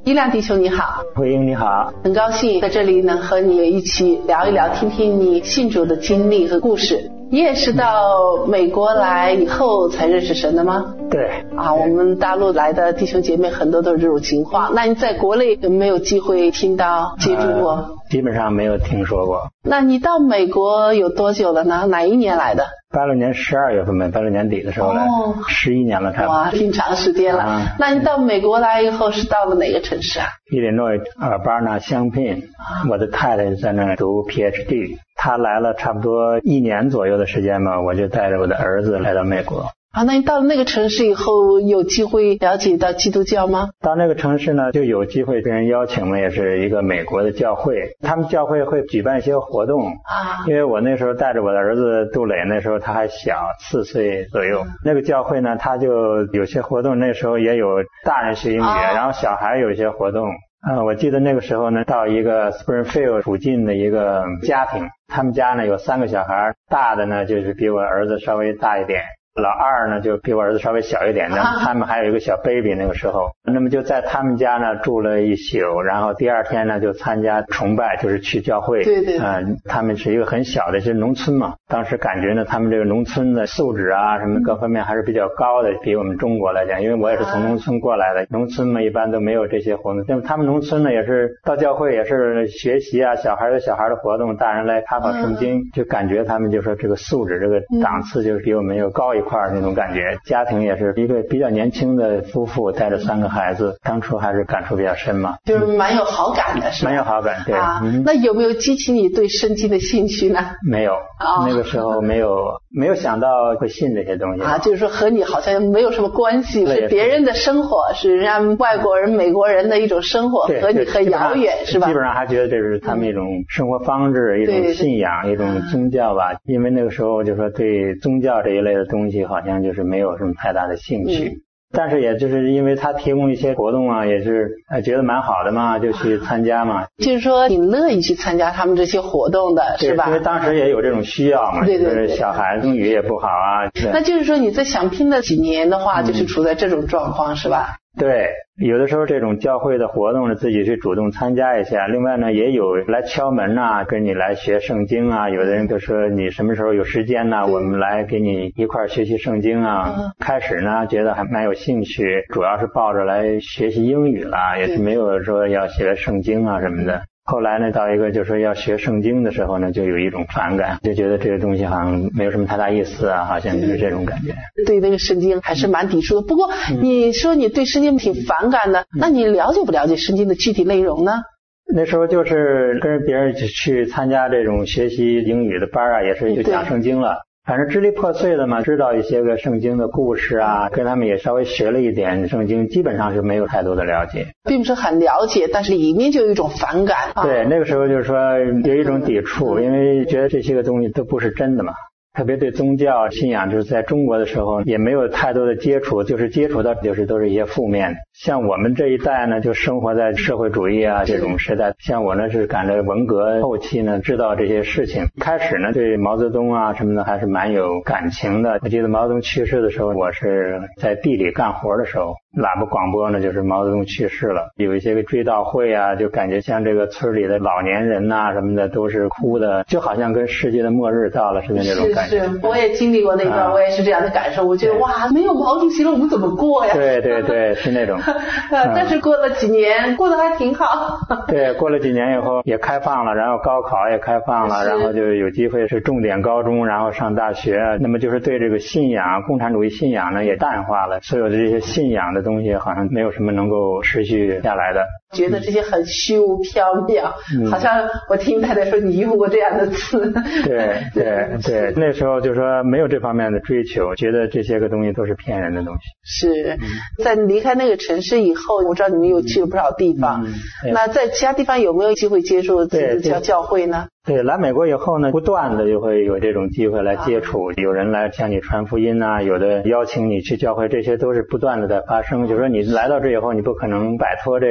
一亮弟兄你好。 慧英你好。 很高兴在这里能和你一起聊一聊，听听你信主的经历和故事。你也是到美国来以后才认识神的吗？ 对啊，我们大陆来的弟兄姐妹很多都是这种情况。那你在国内有没有机会听到接触过？ 呃、基本上没有听说过。 那你到美国有多久了呢？哪一年来的？ 八六年十二月份，八六年底的时候来，哦，十一年了差不多。 哇，挺长时间了。啊、那你到美国来以后是到了哪个城市啊？ 伊利诺阿尔巴纳香槟，啊、我的太太在那读 P H D， 她来了差不多一年左右的时间嘛，我就带着我的儿子来到美国。 啊，那你到了那个城市以后，有机会了解到基督教吗？ 到那个城市呢，就有机会被人邀请嘛，也是一个美国的教会，他们教会会举办一些活动啊。因为我那时候带着我的儿子杜磊，那时候他还小，四岁左右。嗯、那个教会呢，他就有些活动，那时候也有大人学英语，啊、然后小孩有一些活动。呃，我记得那个时候呢，到一个 Springfield 附近的一个家庭，他们家呢有三个小孩，大的呢就是比我儿子稍微大一点。老二呢就比我儿子稍微小一点的，他们还有一个小 baby 那个时候，那么就在他们家呢住了一宿，然后第二天呢就参加崇拜，就是去教会。 对对。 呃，他们是一个很小的，是农村嘛。当时感觉呢，他们这个农村的素质啊什么各方面还是比较高的，比我们中国来讲，因为我也是从农村过来的，农村嘛一般都没有这些活动。那么他们农村呢也是到教会也是学习啊，小孩有小孩的活动，大人来考考圣经，就感觉他们就说这个素质这个档次就是比我们要高一块那种感觉。家庭也是一个比较年轻的夫妇带着三个孩子，当初还是感触比较深嘛， 就是蛮有好感的是吧？ 蛮有好感，对啊、 嗯。那有没有激起你对圣经的兴趣呢？ 没有、哦、那个时候没有没有想到会信这些东西啊， 就是说和你好像没有什么关系，是别人的生活，是人家外国人美国人的一种生活，和你很遥远是吧？ 基本上还觉得这是他们一种生活方式、嗯、一种信仰、一种宗教吧。因为那个时候就说对宗教这一类的东西好像就是没有什么太大的兴趣、嗯、但是也就是因为他提供一些活动啊，也是呃觉得蛮好的嘛，就去参加嘛。 就是说挺乐意去参加他们这些活动的是吧？ 因为当时也有这种需要嘛， 对对对， 就是小孩英语也不好啊。 那就是说你在想拼的几年的话、嗯、就是处在这种状况是吧？ 对，有的时候这种教会的活动呢，自己去主动参加一下。另外呢，也有来敲门啊，跟你来学圣经啊。有的人就说你什么时候有时间呢，我们来给你一块学习圣经啊。嗯、开始呢，觉得还蛮有兴趣，主要是抱着来学习英语啦，也是没有说要学圣经啊什么的。后来呢，到一个就是说要学圣经的时候呢，就有一种反感，就觉得这个东西好像没有什么太大意思啊，好像就是这种感觉。 对那个圣经还是蛮抵触的。不过你说你对圣经挺反感的、嗯、那你了解不了解圣经的具体内容呢？ 那时候就是跟别人去参加这种学习英语的班啊，也是就讲圣经了。反正支离破碎的嘛，知道一些个圣经的故事啊，跟他们也稍微学了一点圣经，基本上是没有太多的了解， 并不是很了解，但是里面就有一种反感。 对，那个时候就是说有一种抵触，因为觉得这些个东西都不是真的嘛。特别对宗教信仰，就是在中国的时候也没有太多的接触，就是接触到就是都是一些负面的。像我们这一代呢，就生活在社会主义啊这种时代，像我呢是赶着文革后期呢知道这些事情。开始呢对毛泽东啊什么的还是蛮有感情的。我记得毛泽东去世的时候，我是在地里干活的时候，喇叭广播呢就是毛泽东去世了，有一些个追悼会啊，就感觉像这个村里的老年人呐、啊、什么的都是哭的，就好像跟世界的末日到了似的那种感觉。 是是，我也经历过那段、啊、我也是这样的感受。我觉得哇，没有毛主席了我们怎么过呀？ 对对对，是那种但是过了几年过得还挺好。 对，过了几年以后也开放了，然后高考也开放了，然后就有机会是重点高中，然后上大学。那么就是对这个信仰，共产主义信仰呢也淡化了，所有的这些信仰的东西好像没有什么能够持续下来的， 觉得这些很虚无缥缈、嗯、好像我听太太说你用过这样的词。 对对对，那时候就说没有这方面的追求，觉得这些个东西都是骗人的东西。 是、嗯、在离开那个城市以后，我知道你们又去了不少地方、嗯、那在其他地方有没有机会接触基督教教会呢？ 对，来美国以后呢，不断的就会有这种机会来接触、啊、有人来向你传福音啊，有的邀请你去教会，这些都是不断的在发生。就是说你来到这以后，你不可能摆脱这个东西，好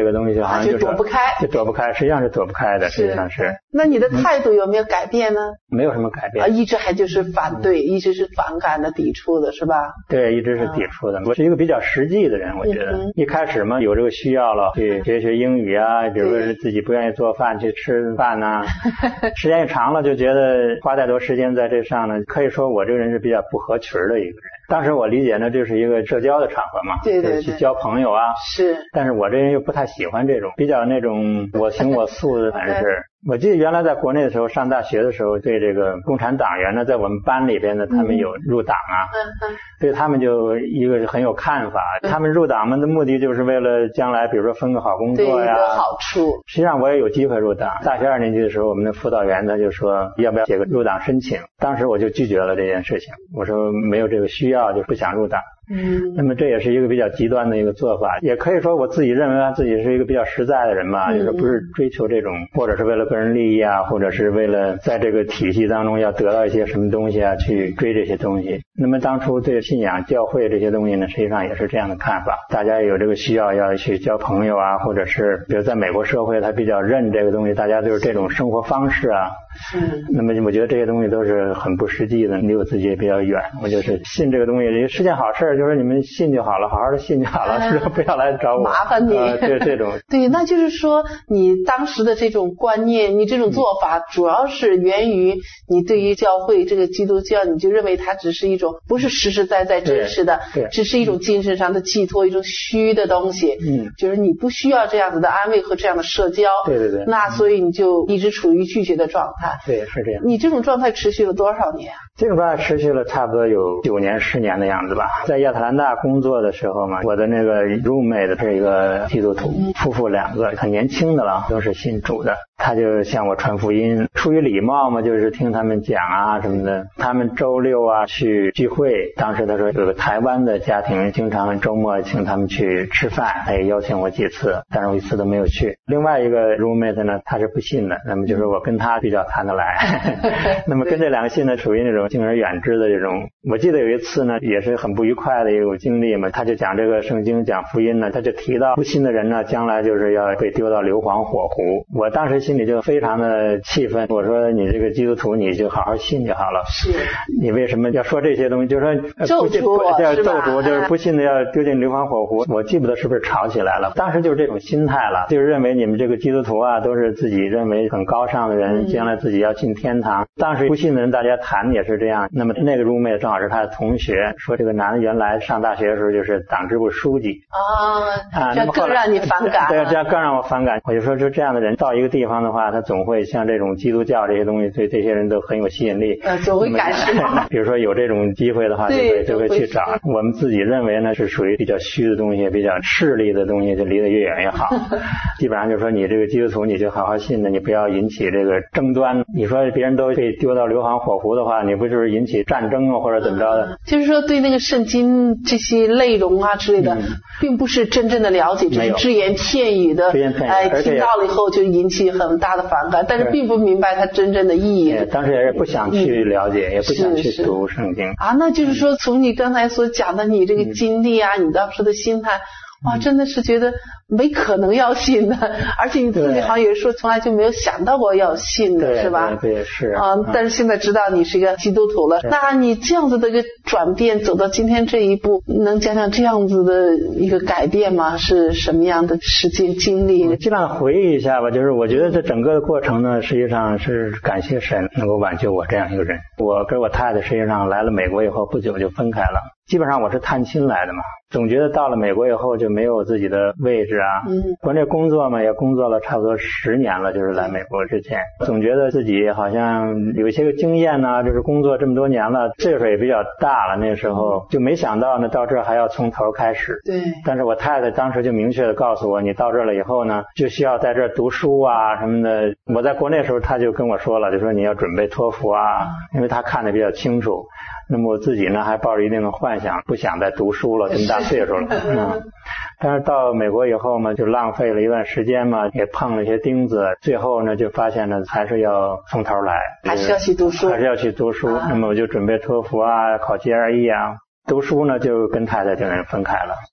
好像就躲不开， 就躲不开，实际上是躲不开的，实际上是。 那你的态度有没有改变呢？ 没有什么改变啊，一直还就是反对，一直是反感的、抵触的，是吧？ 对，一直是抵触的。我是一个比较实际的人，我觉得一开始嘛有这个需要了，去学学英语啊，比如说是自己不愿意做饭去吃饭呐，时间一长了就觉得花太多时间在这上呢，可以说我这个人是比较不合群的一个人。当时我理解呢，这是一个社交的场合嘛， 对对对， 去交朋友啊， 是。 但是我这人又不太喜欢这种比较那种我行我素的，反正是。我记得原来在国内的时候，上大学的时候，对这个共产党员呢，在我们班里边呢，他们有入党啊， 嗯嗯， 对他们就一个是很有看法。他们入党们的目的就是为了将来，比如说分个好工作呀， 对，有好处。 实际上我也有机会入党。大学二年级的时候，我们的辅导员他就说要不要写个入党申请，当时我就拒绝了这件事情，我说没有这个需要，就不想入党。 嗯， 那么这也是一个比较极端的一个做法，也可以说我自己认为自己是一个比较实在的人吧，嗯、就是不是追求这种，或者是为了个人利益啊，或者是为了在这个体系当中要得到一些什么东西啊，去追这些东西。那么当初对信仰、教会这些东西呢，实际上也是这样的看法，大家有这个需要要去交朋友啊，或者是比如在美国社会他比较认这个东西，大家就是这种生活方式啊。 嗯， 那么我觉得这些东西都是很不实际的，离我自己也比较远。我就是信这个东西是件好事，就是你们信就好了，好好的信就好了，是、嗯、不要来找我麻烦你。 呃、对这种对，那就是说你当时的这种观念，你这种做法，主要是源于你对于教会这个基督教，你就认为它只是一种不是实实在在真实的， 对， 只是一种精神上的寄托，一种虚的东西。 嗯， 就是你不需要这样子的安慰和这样的社交。 对对对。 那所以你就一直处于拒绝的状态。 对，是这样。 你这种状态持续了多少年啊？ 这种状态持续了差不多有九年、十年的样子吧。在亚特兰大工作的时候嘛，我的那个 roommate 是一个基督徒，夫妇两个，很年轻的了，都是信主的。他就向我传福音，出于礼貌嘛，就是听他们讲啊什么的。他们周六啊去聚会，当时他说有个台湾的家庭，经常周末请他们去吃饭，他也邀请我几次，但是我一次都没有去。另外一个 roommate 呢，他是不信的，那么就是我跟他比较谈得来。那么跟这两个信呢，属于那种敬而远之的这种。我记得有一次呢，也是很不愉快的一个经历嘛，他就讲这个圣经，讲福音呢，他就提到不信的人呢，将来就是要被丢到硫磺火湖。我当时心里就非常的气愤，我说你这个基督徒你就好好信就好了， 是你为什么要说这些东西？就是说咒诅叫咒诅，就是不信的要丢进硫磺火湖。我记不得是不是吵起来了，当时就是这种心态了，就是认为你们这个基督徒啊都是自己认为很高尚的人，将来自己要进天堂。当时不信的人大家谈也是这样。那么那个 roommate 正好是他的同学，说这个男的原来上大学的时候就是党支部书记啊，啊，这更让你反感。 对，这样更让我反感。我就说就这样的人到一个地方的话，他总会像这种基督教这些东西对这些人都很有吸引力， 呃，总会感受。 比如说有这种机会的话，就会就会去找。我们自己认为呢是属于比较虚的东西，比较势利的东西，就离得越远越好。基本上就是说你这个基督徒你就好好信的，你不要引起这个争端。你说别人都被丢到硫磺火湖的话，你不就是引起战争啊或者怎么着的？ 嗯、就是说对那个圣经这些内容啊之类的，嗯、并不是真正的了解，只是只言片语的，哎、呃，听到了以后就引起很大的反感，但是并不明白它真正的意义。 当时也不想去了解，嗯、也不想去读圣经啊。那就是说，从你刚才所讲的你这个经历啊，嗯、你当时的心态。哇，真的是觉得没可能要信的，而且你自己好像也说从来就没有想到过要信的，是吧？ 对对是啊、嗯，但是现在知道你是一个基督徒了，那你这样子的一个转变，走到今天这一步，能讲讲这样子的一个改变吗？是什么样的实际经历？ 我尽量回忆一下吧，就是我觉得这整个的过程呢，实际上是感谢神能够挽救我这样一个人。我跟我太太实际上来了美国以后不久就分开了，基本上我是探亲来的嘛，总觉得到了美国以后就没有自己的位置啊。 嗯， 国内工作嘛，也工作了差不多十年了，就是来美国之前，总觉得自己好像有一些个经验呢、啊，就是工作这么多年了，岁数也比较大了，那时候就没想到呢，到这儿还要从头开始。 对。 但是我太太当时就明确的告诉我，你到这儿了以后呢，就需要在这儿读书啊什么的。我在国内的时候，她就跟我说了，就说你要准备托福啊，因为她看得比较清楚。那么我自己呢还抱着一定的幻想，不想再读书了，这么大岁数了。嗯，但是到美国以后嘛，就浪费了一段时间嘛，也碰了一些钉子，最后呢就发现呢还是要从头来， 还是要去读书， 还是要去读书。啊、那么我就准备托福啊，考 G R E 啊。读书呢就跟太太就分开了。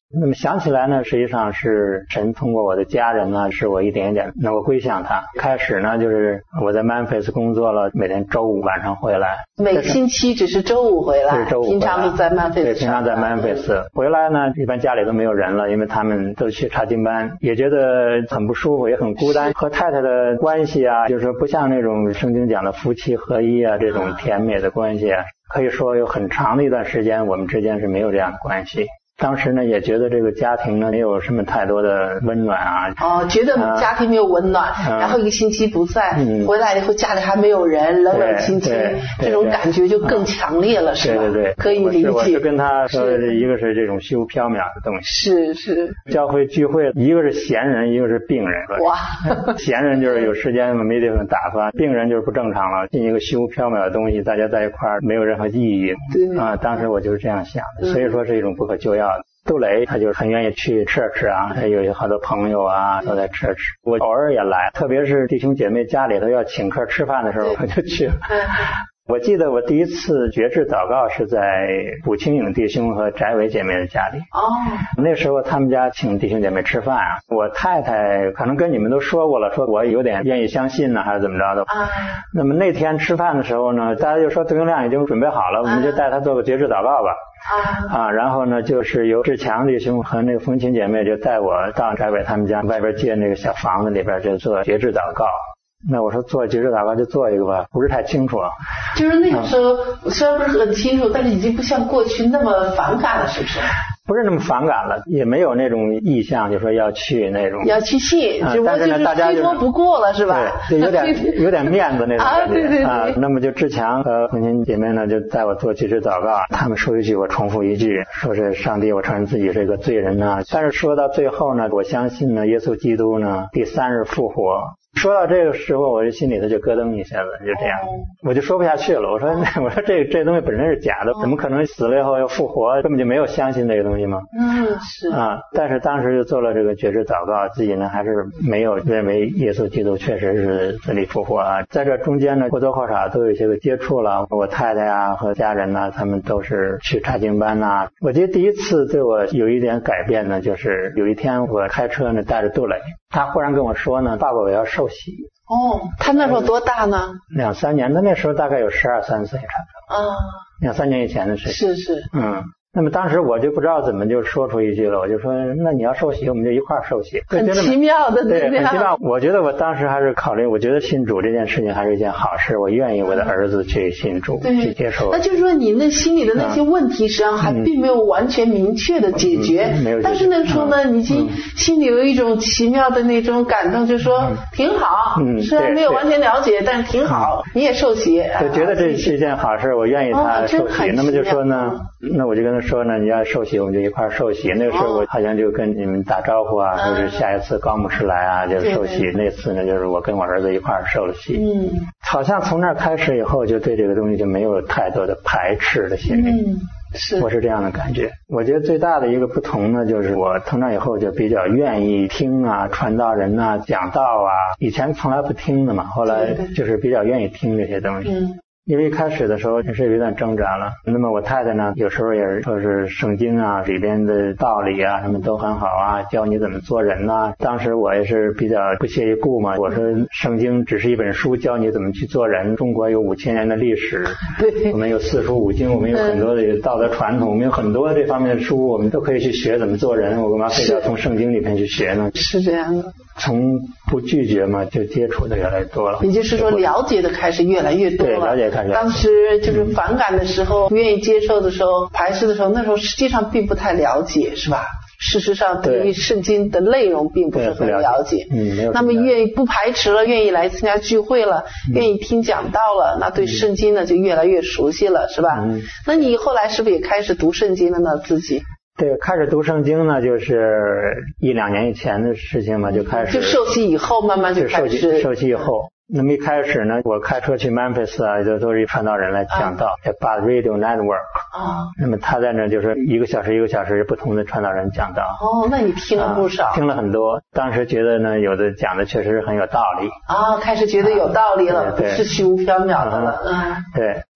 那么想起来呢，实际上是神通过我的家人呢，使我一点一点能够归向他。开始呢，就是我在 Memphis 工作了，每天周五晚上回来， 每个星期只是周五回来， 是周五回来， 平常都在 Memphis。 对，平常在 Memphis 回来呢，一般家里都没有人了，因为他们都去查经班，也觉得很不舒服，也很孤单。和太太的关系啊，就是说不像那种圣经讲的夫妻合一啊这种甜美的关系啊，可以说有很长的一段时间我们之间是没有这样的关系。当时呢，也觉得这个家庭呢没有什么太多的温暖啊。 哦，觉得家庭没有温暖，啊、然后一个星期不在，嗯、回来以后家里还没有人，冷冷清清，这种感觉就更强烈了，是吧？ 对对对， 可以理解。 我是跟他说，一个是这种虚无缥缈的东西， 是是。 教会聚会，一个是闲人，一个是病人。 哇， 闲人就是有时间没地方打发，病人就是不正常了，进一个虚无缥缈的东西，大家在一块儿没有任何意义。 对啊，当时我就是这样想的，所以说是一种不可救药的。杜雷他就很愿意去 church 啊，他有好多朋友啊都在 church， 我偶尔也来，特别是弟兄姐妹家里头要请客吃饭的时候我就去了。我记得我第一次觉志祷告是在卜清影弟兄和翟伟姐妹的家里。 哦， 那时候他们家请弟兄姐妹吃饭啊，我太太可能跟你们都说过了，说我有点愿意相信呢，还是怎么着的。 啊， 那么那天吃饭的时候呢，大家就说邓永亮已经准备好了，我们就带他做个觉志祷告吧。啊啊，然后呢，就是由志强弟兄和那个风琴姐妹就带我到翟伟他们家外边借那个小房子里边就做觉志祷告。那我说做觉志祷告就做一个吧，不是太清楚。 就是那个时候、嗯、虽然不是很清楚，但是已经不像过去那么反感了，是不是？ 不是那么反感了，也没有那种意向，就说要去那种要去信， 啊、 只不过就是推脱不过了，是吧？ 对，就有点有点面子那种感觉啊，对对对啊。那么就志强和风琴姐妹呢，就带我做觉志祷告，他们说一句我重复一句，说是上帝，我承认自己是一个罪人呢。但是说到最后呢，我相信呢，耶稣基督呢第三日复活。说到这个时候，我这心里头就咯噔一下子，就这样，我就说不下去了。我说，我说这这东西本身是假的，怎么可能死了以后要复活？根本就没有相信这个东西吗？ 嗯，是啊。但是当时就做了这个觉志祷告，自己呢还是没有认为耶稣基督确实是死里复活啊。在这中间呢，或多或少都有一些个接触了。我太太啊和家人呢，他们都是去查经班呐、啊。我觉得第一次对我有一点改变呢，就是有一天我开车呢带着杜磊，他忽然跟我说呢，爸爸我要受洗。 哦，他那时候多大呢？ 两三年，他那时候大概有十二三岁差不多。 啊， 两三年以前的事情。 是是。 嗯。那么当时我就不知道怎么就说出一句了，我就说那你要受洗我们就一块儿受洗。 很奇妙的， 对，很奇妙。我觉得我当时还是考虑，我觉得信主这件事情还是一件好事，我愿意我的儿子去信主、 嗯、 去接受。 那就是说你那心里的那些问题实际上还并没有完全明确的解决， 嗯嗯、没有解决。 但是那个时候呢、嗯、你已经心里有一种奇妙的那种感动，就是说、嗯、挺好、嗯、虽然没有完全了解，但是挺好、嗯、你也受洗。 我觉得这是一件好事，我愿意他受洗、哦、那么就说呢、嗯、那我就跟他说呢，你要受洗我们就一块儿受洗。那个时候我好像就跟你们打招呼啊，或者、哦、下一次高牧师来啊就受洗。那次呢就是我跟我儿子一块儿受了洗。 嗯， 好像从那开始以后就对这个东西就没有太多的排斥的心理。 嗯，是， 我是这样的感觉。我觉得最大的一个不同呢，就是我从那以后就比较愿意听啊，传道人啊，讲道啊，以前从来不听的嘛，后来就是比较愿意听这些东西。 嗯， 因为一开始的时候也是有一段挣扎了。那么我太太呢，有时候也是说是圣经啊里边的道理啊，他们都很好啊，教你怎么做人呐、啊。当时我也是比较不屑一顾嘛，我说圣经只是一本书，教你怎么去做人。中国有五千年的历史， 对， 我们有四书五经，我们有很多的道德传统，我们有很多这方面的书，我们都可以去学怎么做人。我干嘛非要从圣经里面去学呢？ 是这样的。 从不拒绝嘛，就接触的越来越多了。 也就是说，了解的开始越来越多了。 对，了解开始。 当时就是反感的时候、嗯、不愿意接受的时候、排斥的时候，那时候实际上并不太了解，是吧？事实上，对于圣经的内容并不是很了解。 嗯，没有。 那么愿意不排斥了，愿意来参加聚会了，嗯、愿意听讲道了，那对圣经呢就越来越熟悉了，是吧？ 嗯。 那你后来是不是也开始读圣经了呢？自己？ 对，开始读圣经呢，就是一两年以前的事情嘛，就开始。 就受洗以后，慢慢就开始。 就受洗以后。那么一开始呢，我开车去 Memphis 啊，就都是传道人来讲道，叫 Bud Radio Network 啊。 那么他在那就是一个小时一个小时不同的传道人讲道。 哦，那你听了不少。 啊、听了很多，当时觉得呢，有的讲的确实很有道理。 啊，开始觉得有道理了， 啊、 不是虚无缥缈的了。 嗯，对。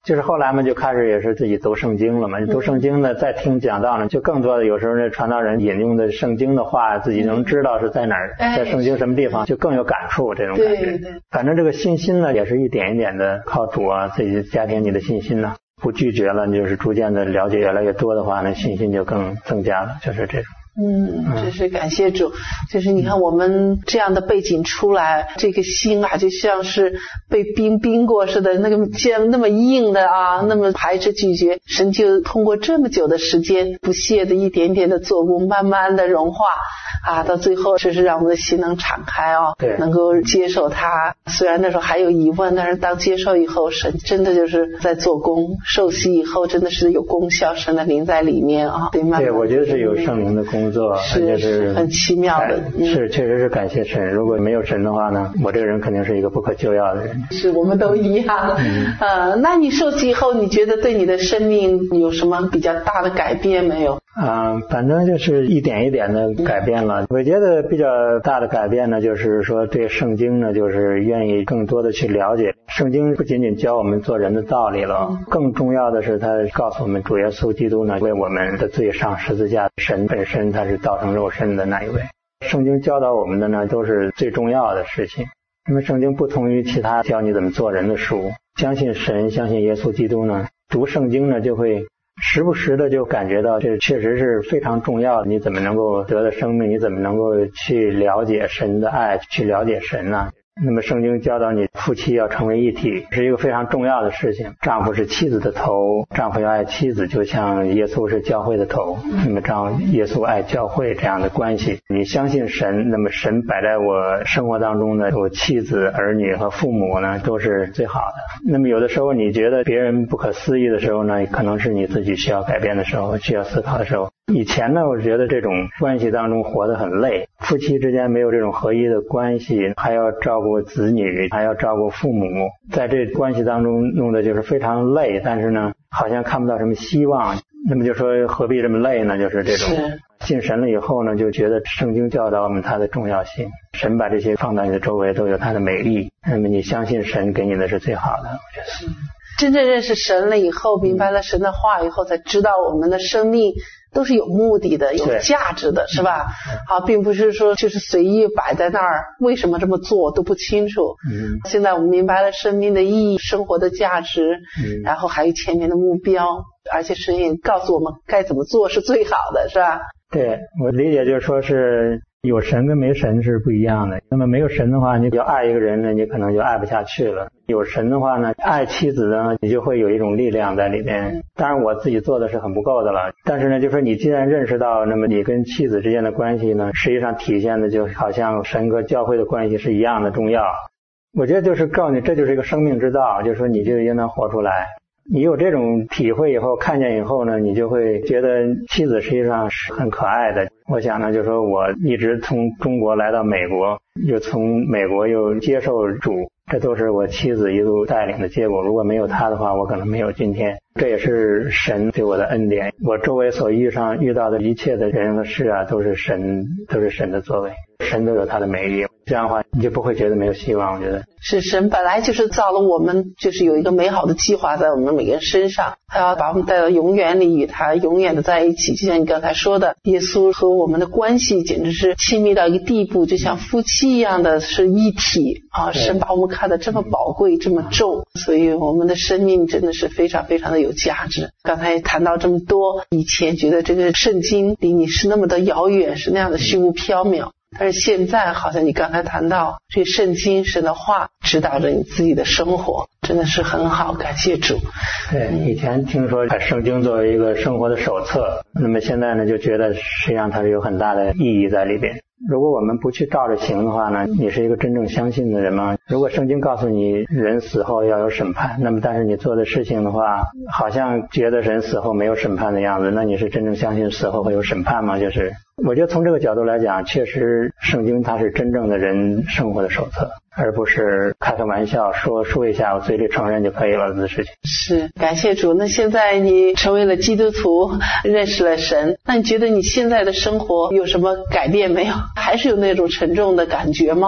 就是后来嘛，就开始也是自己读圣经了嘛。读圣经呢，再听讲道呢，就更多的有时候那传道人引用的圣经的话，自己能知道是在哪儿，在圣经什么地方，就更有感触这种感觉。反正这个信心呢，也是一点一点的靠主啊，自己加添你的信心呢，不拒绝了，就是逐渐的了解越来越多的话呢，信心就更增加了，就是这种。 嗯，真是感谢主。就是你看我们这样的背景出来，这个心啊，就像是被冰冰过似的，那个像那么硬的啊，那么排斥拒绝。神就通过这么久的时间，不懈的一点点的做工，慢慢的融化啊，到最后就是让我们的心能敞开哦， 对， 能够接受它。虽然那时候还有疑问，但是当接受以后，神真的就是在做工，受洗以后真的是有功效，神的灵在里面啊，对吗？ 对，我觉得是有圣灵的工作， 是是很奇妙的， 嗯、是确实是感谢神。如果没有神的话呢，我这个人肯定是一个不可救药的人。 是，我们都一样。嗯、呃，那你受洗以后，你觉得对你的生命有什么比较大的改变没有？ 啊、呃，反正就是一点一点的改变了。我觉得比较大的改变呢，就是说对圣经呢，就是愿意更多的去了解。圣经不仅仅教我们做人的道理了，更重要的是它告诉我们主耶稣基督呢，为我们的罪上十字架，神本身他是道成肉身的那一位。圣经教导我们的呢，都是最重要的事情。那么圣经不同于其他教你怎么做人的书，相信神，相信耶稣基督呢，读圣经呢就会时不时的就感觉到这确实是非常重要的。你怎么能够得的生命，你怎么能够去了解神的爱，去了解神呢？那么圣经教导你夫妻要成为一体，是一个非常重要的事情。丈夫是妻子的头，丈夫要爱妻子，就像耶稣是教会的头，那么丈耶稣爱教会这样的关系。你相信神，那么神摆在我生活当中的我妻子、儿女和父母呢，都是最好的。那么有的时候你觉得别人不可思议的时候呢，可能是你自己需要改变的时候，需要思考的时候。以前呢，我觉得这种关系当中活得很累，夫妻之间没有这种合一的关系，还要照顾子女，还要照顾父母，在这关系当中弄得就是非常累，但是呢好像看不到什么希望。那么就说何必这么累呢？就是这种信神了以后呢，就觉得圣经教导我们它的重要性，神把这些放到你的周围都有它的美丽，那么你相信神给你的是最好的。我觉得真正认识神了以后，明白了神的话以后，才知道我们的生命都是有目的的，有价值的，是吧？好，并不是说就是随意摆在那儿，为什么这么做都不清楚。嗯，现在我们明白了生命的意义，生活的价值，嗯，然后还有前面的目标，而且神也告诉我们该怎么做是最好的，是吧？ 对，我理解就是说是有神跟没神是不一样的。那么没有神的话，你要爱一个人呢，你可能就爱不下去了。有神的话呢，爱妻子呢，你就会有一种力量在里面。当然我自己做的是很不够的了，但是呢，就是你既然认识到，那么你跟妻子之间的关系呢，实际上体现的就好像神和教会的关系是一样的重要。我觉得就是告诉你，这就是一个生命之道，就是说你就应当活出来。你有这种体会以后，看见以后呢，你就会觉得妻子实际上是很可爱的。我想呢，就是说我一直从中国来到美国，又从美国又接受主，这都是我妻子一路带领的结果。如果没有她的话，我可能没有今天。这也是神对我的恩典。我周围所遇上遇到的一切的人和事啊，都是神，都是神的作为。神都有他的美丽，这样的话你就不会觉得没有希望。我觉得是神本来就是造了我们，就是有一个美好的计划在我们每个人身上，他要把我们带到永远里，与他永远的在一起。就像你刚才说的，耶稣和我们的关系简直是亲密到一个地步，就像夫妻一样的是一体啊！神把我们看得这么宝贵，这么重，所以我们的生命真的是非常非常的有价值。刚才也谈到这么多，以前觉得这个圣经离你是那么的遥远，是那样的虚无缥缈，但是现在好像你刚才谈到这圣经神的话指导着你自己的生活，真的是很好，感谢主。 对，以前听说把圣经作为一个生活的手册，那么现在呢就觉得实际上它是有很大的意义在里边。如果我们不去照着行的话呢，你是一个真正相信的人吗？如果圣经告诉你人死后要有审判，那么但是你做的事情的话，好像觉得人死后没有审判的样子，那你是真正相信死后会有审判吗？就是我觉得从这个角度来讲，确实圣经它是真正的人生活的手册，而不是开个玩笑说说一下我嘴里承认就可以了的事情。 是，感谢主。那现在你成为了基督徒，认识了神，那你觉得你现在的生活有什么改变没有？还是有那种沉重的感觉吗？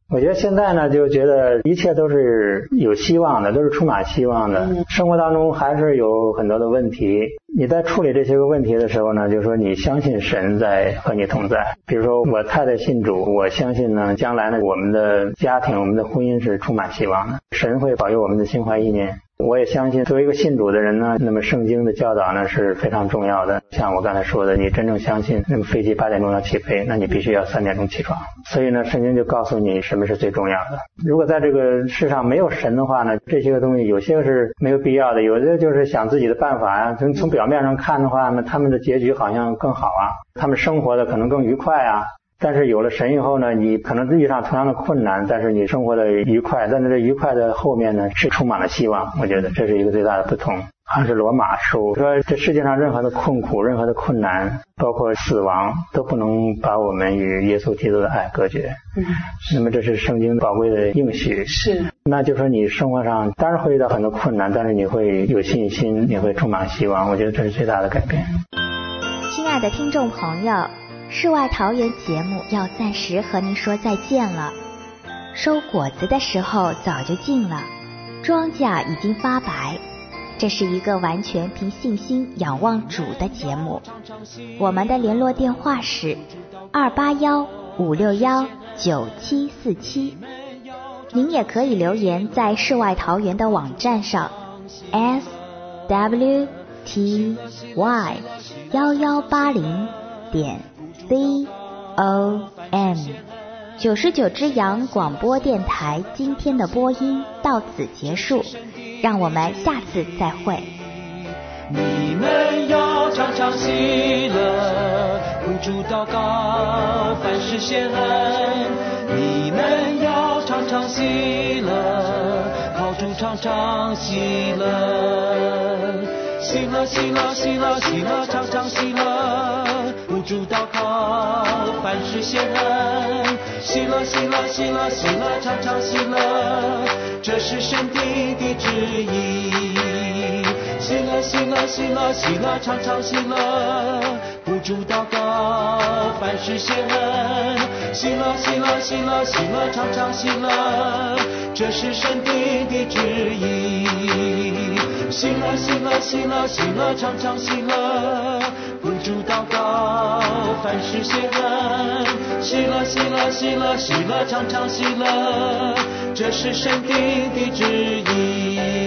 我觉得现在呢，就觉得一切都是有希望的，都是充满希望的。嗯、生活当中还是有很多的问题，你在处理这些个问题的时候呢，就是说你相信神在和你同在。比如说我太太信主，我相信呢，将来呢，我们的家庭、我们的婚姻是充满希望的，神会保佑我们的心怀意念。我也相信作为一个信主的人呢，那么圣经的教导呢是非常重要的。像我刚才说的，你真正相信那么飞机八点钟要起飞，那你必须要三点钟起床。所以呢，圣经就告诉你什么是最重要的。如果在这个世上没有神的话呢，这些个东西有些是没有必要的，有的就是想自己的办法啊。从从表面上看的话呢，他们的结局好像更好啊，他们生活的可能更愉快啊。但是有了神以后呢，你可能遇上同样的困难，但是你生活的愉快，但是这愉快的后面呢是充满了希望。我觉得这是一个最大的不同。好像是罗马书说，这世界上任何的困苦、任何的困难，包括死亡，都不能把我们与耶稣基督的爱隔绝。嗯，那么这是圣经宝贵的应许。 是， 那就说你生活上当然会遇到很多困难，但是你会有信心，你会充满希望。我觉得这是最大的改变。 亲爱的听众朋友，世外桃源节目要暂时和您说再见了。收果子的时候早就近了，庄稼已经发白。这是一个完全凭信心仰望主的节目。我们的联络电话是二八幺五六幺九七四七。您也可以留言在世外桃源的网站上 s w t y 幺幺八零点 c o m。九十九只羊广播电台今天的播音到此结束，让我们下次再会。 你们要常常喜乐，呼主祷告，凡事谢恩。你们要常常喜乐，靠主常常喜乐。喜乐喜乐喜乐喜乐常常喜乐，呼主祷告，凡事谢恩。喜乐喜乐喜乐喜乐常常喜乐，这是神定的旨意。喜乐喜乐喜乐喜乐常常喜乐，呼主祷告，凡事谢恩。喜乐喜乐喜乐喜乐常常喜乐，这是神定的旨意。喜乐喜乐喜乐喜乐常常喜乐，呼主祷告，凡事谢恩。喜乐喜乐喜乐喜乐常常喜乐，这是神定的旨意。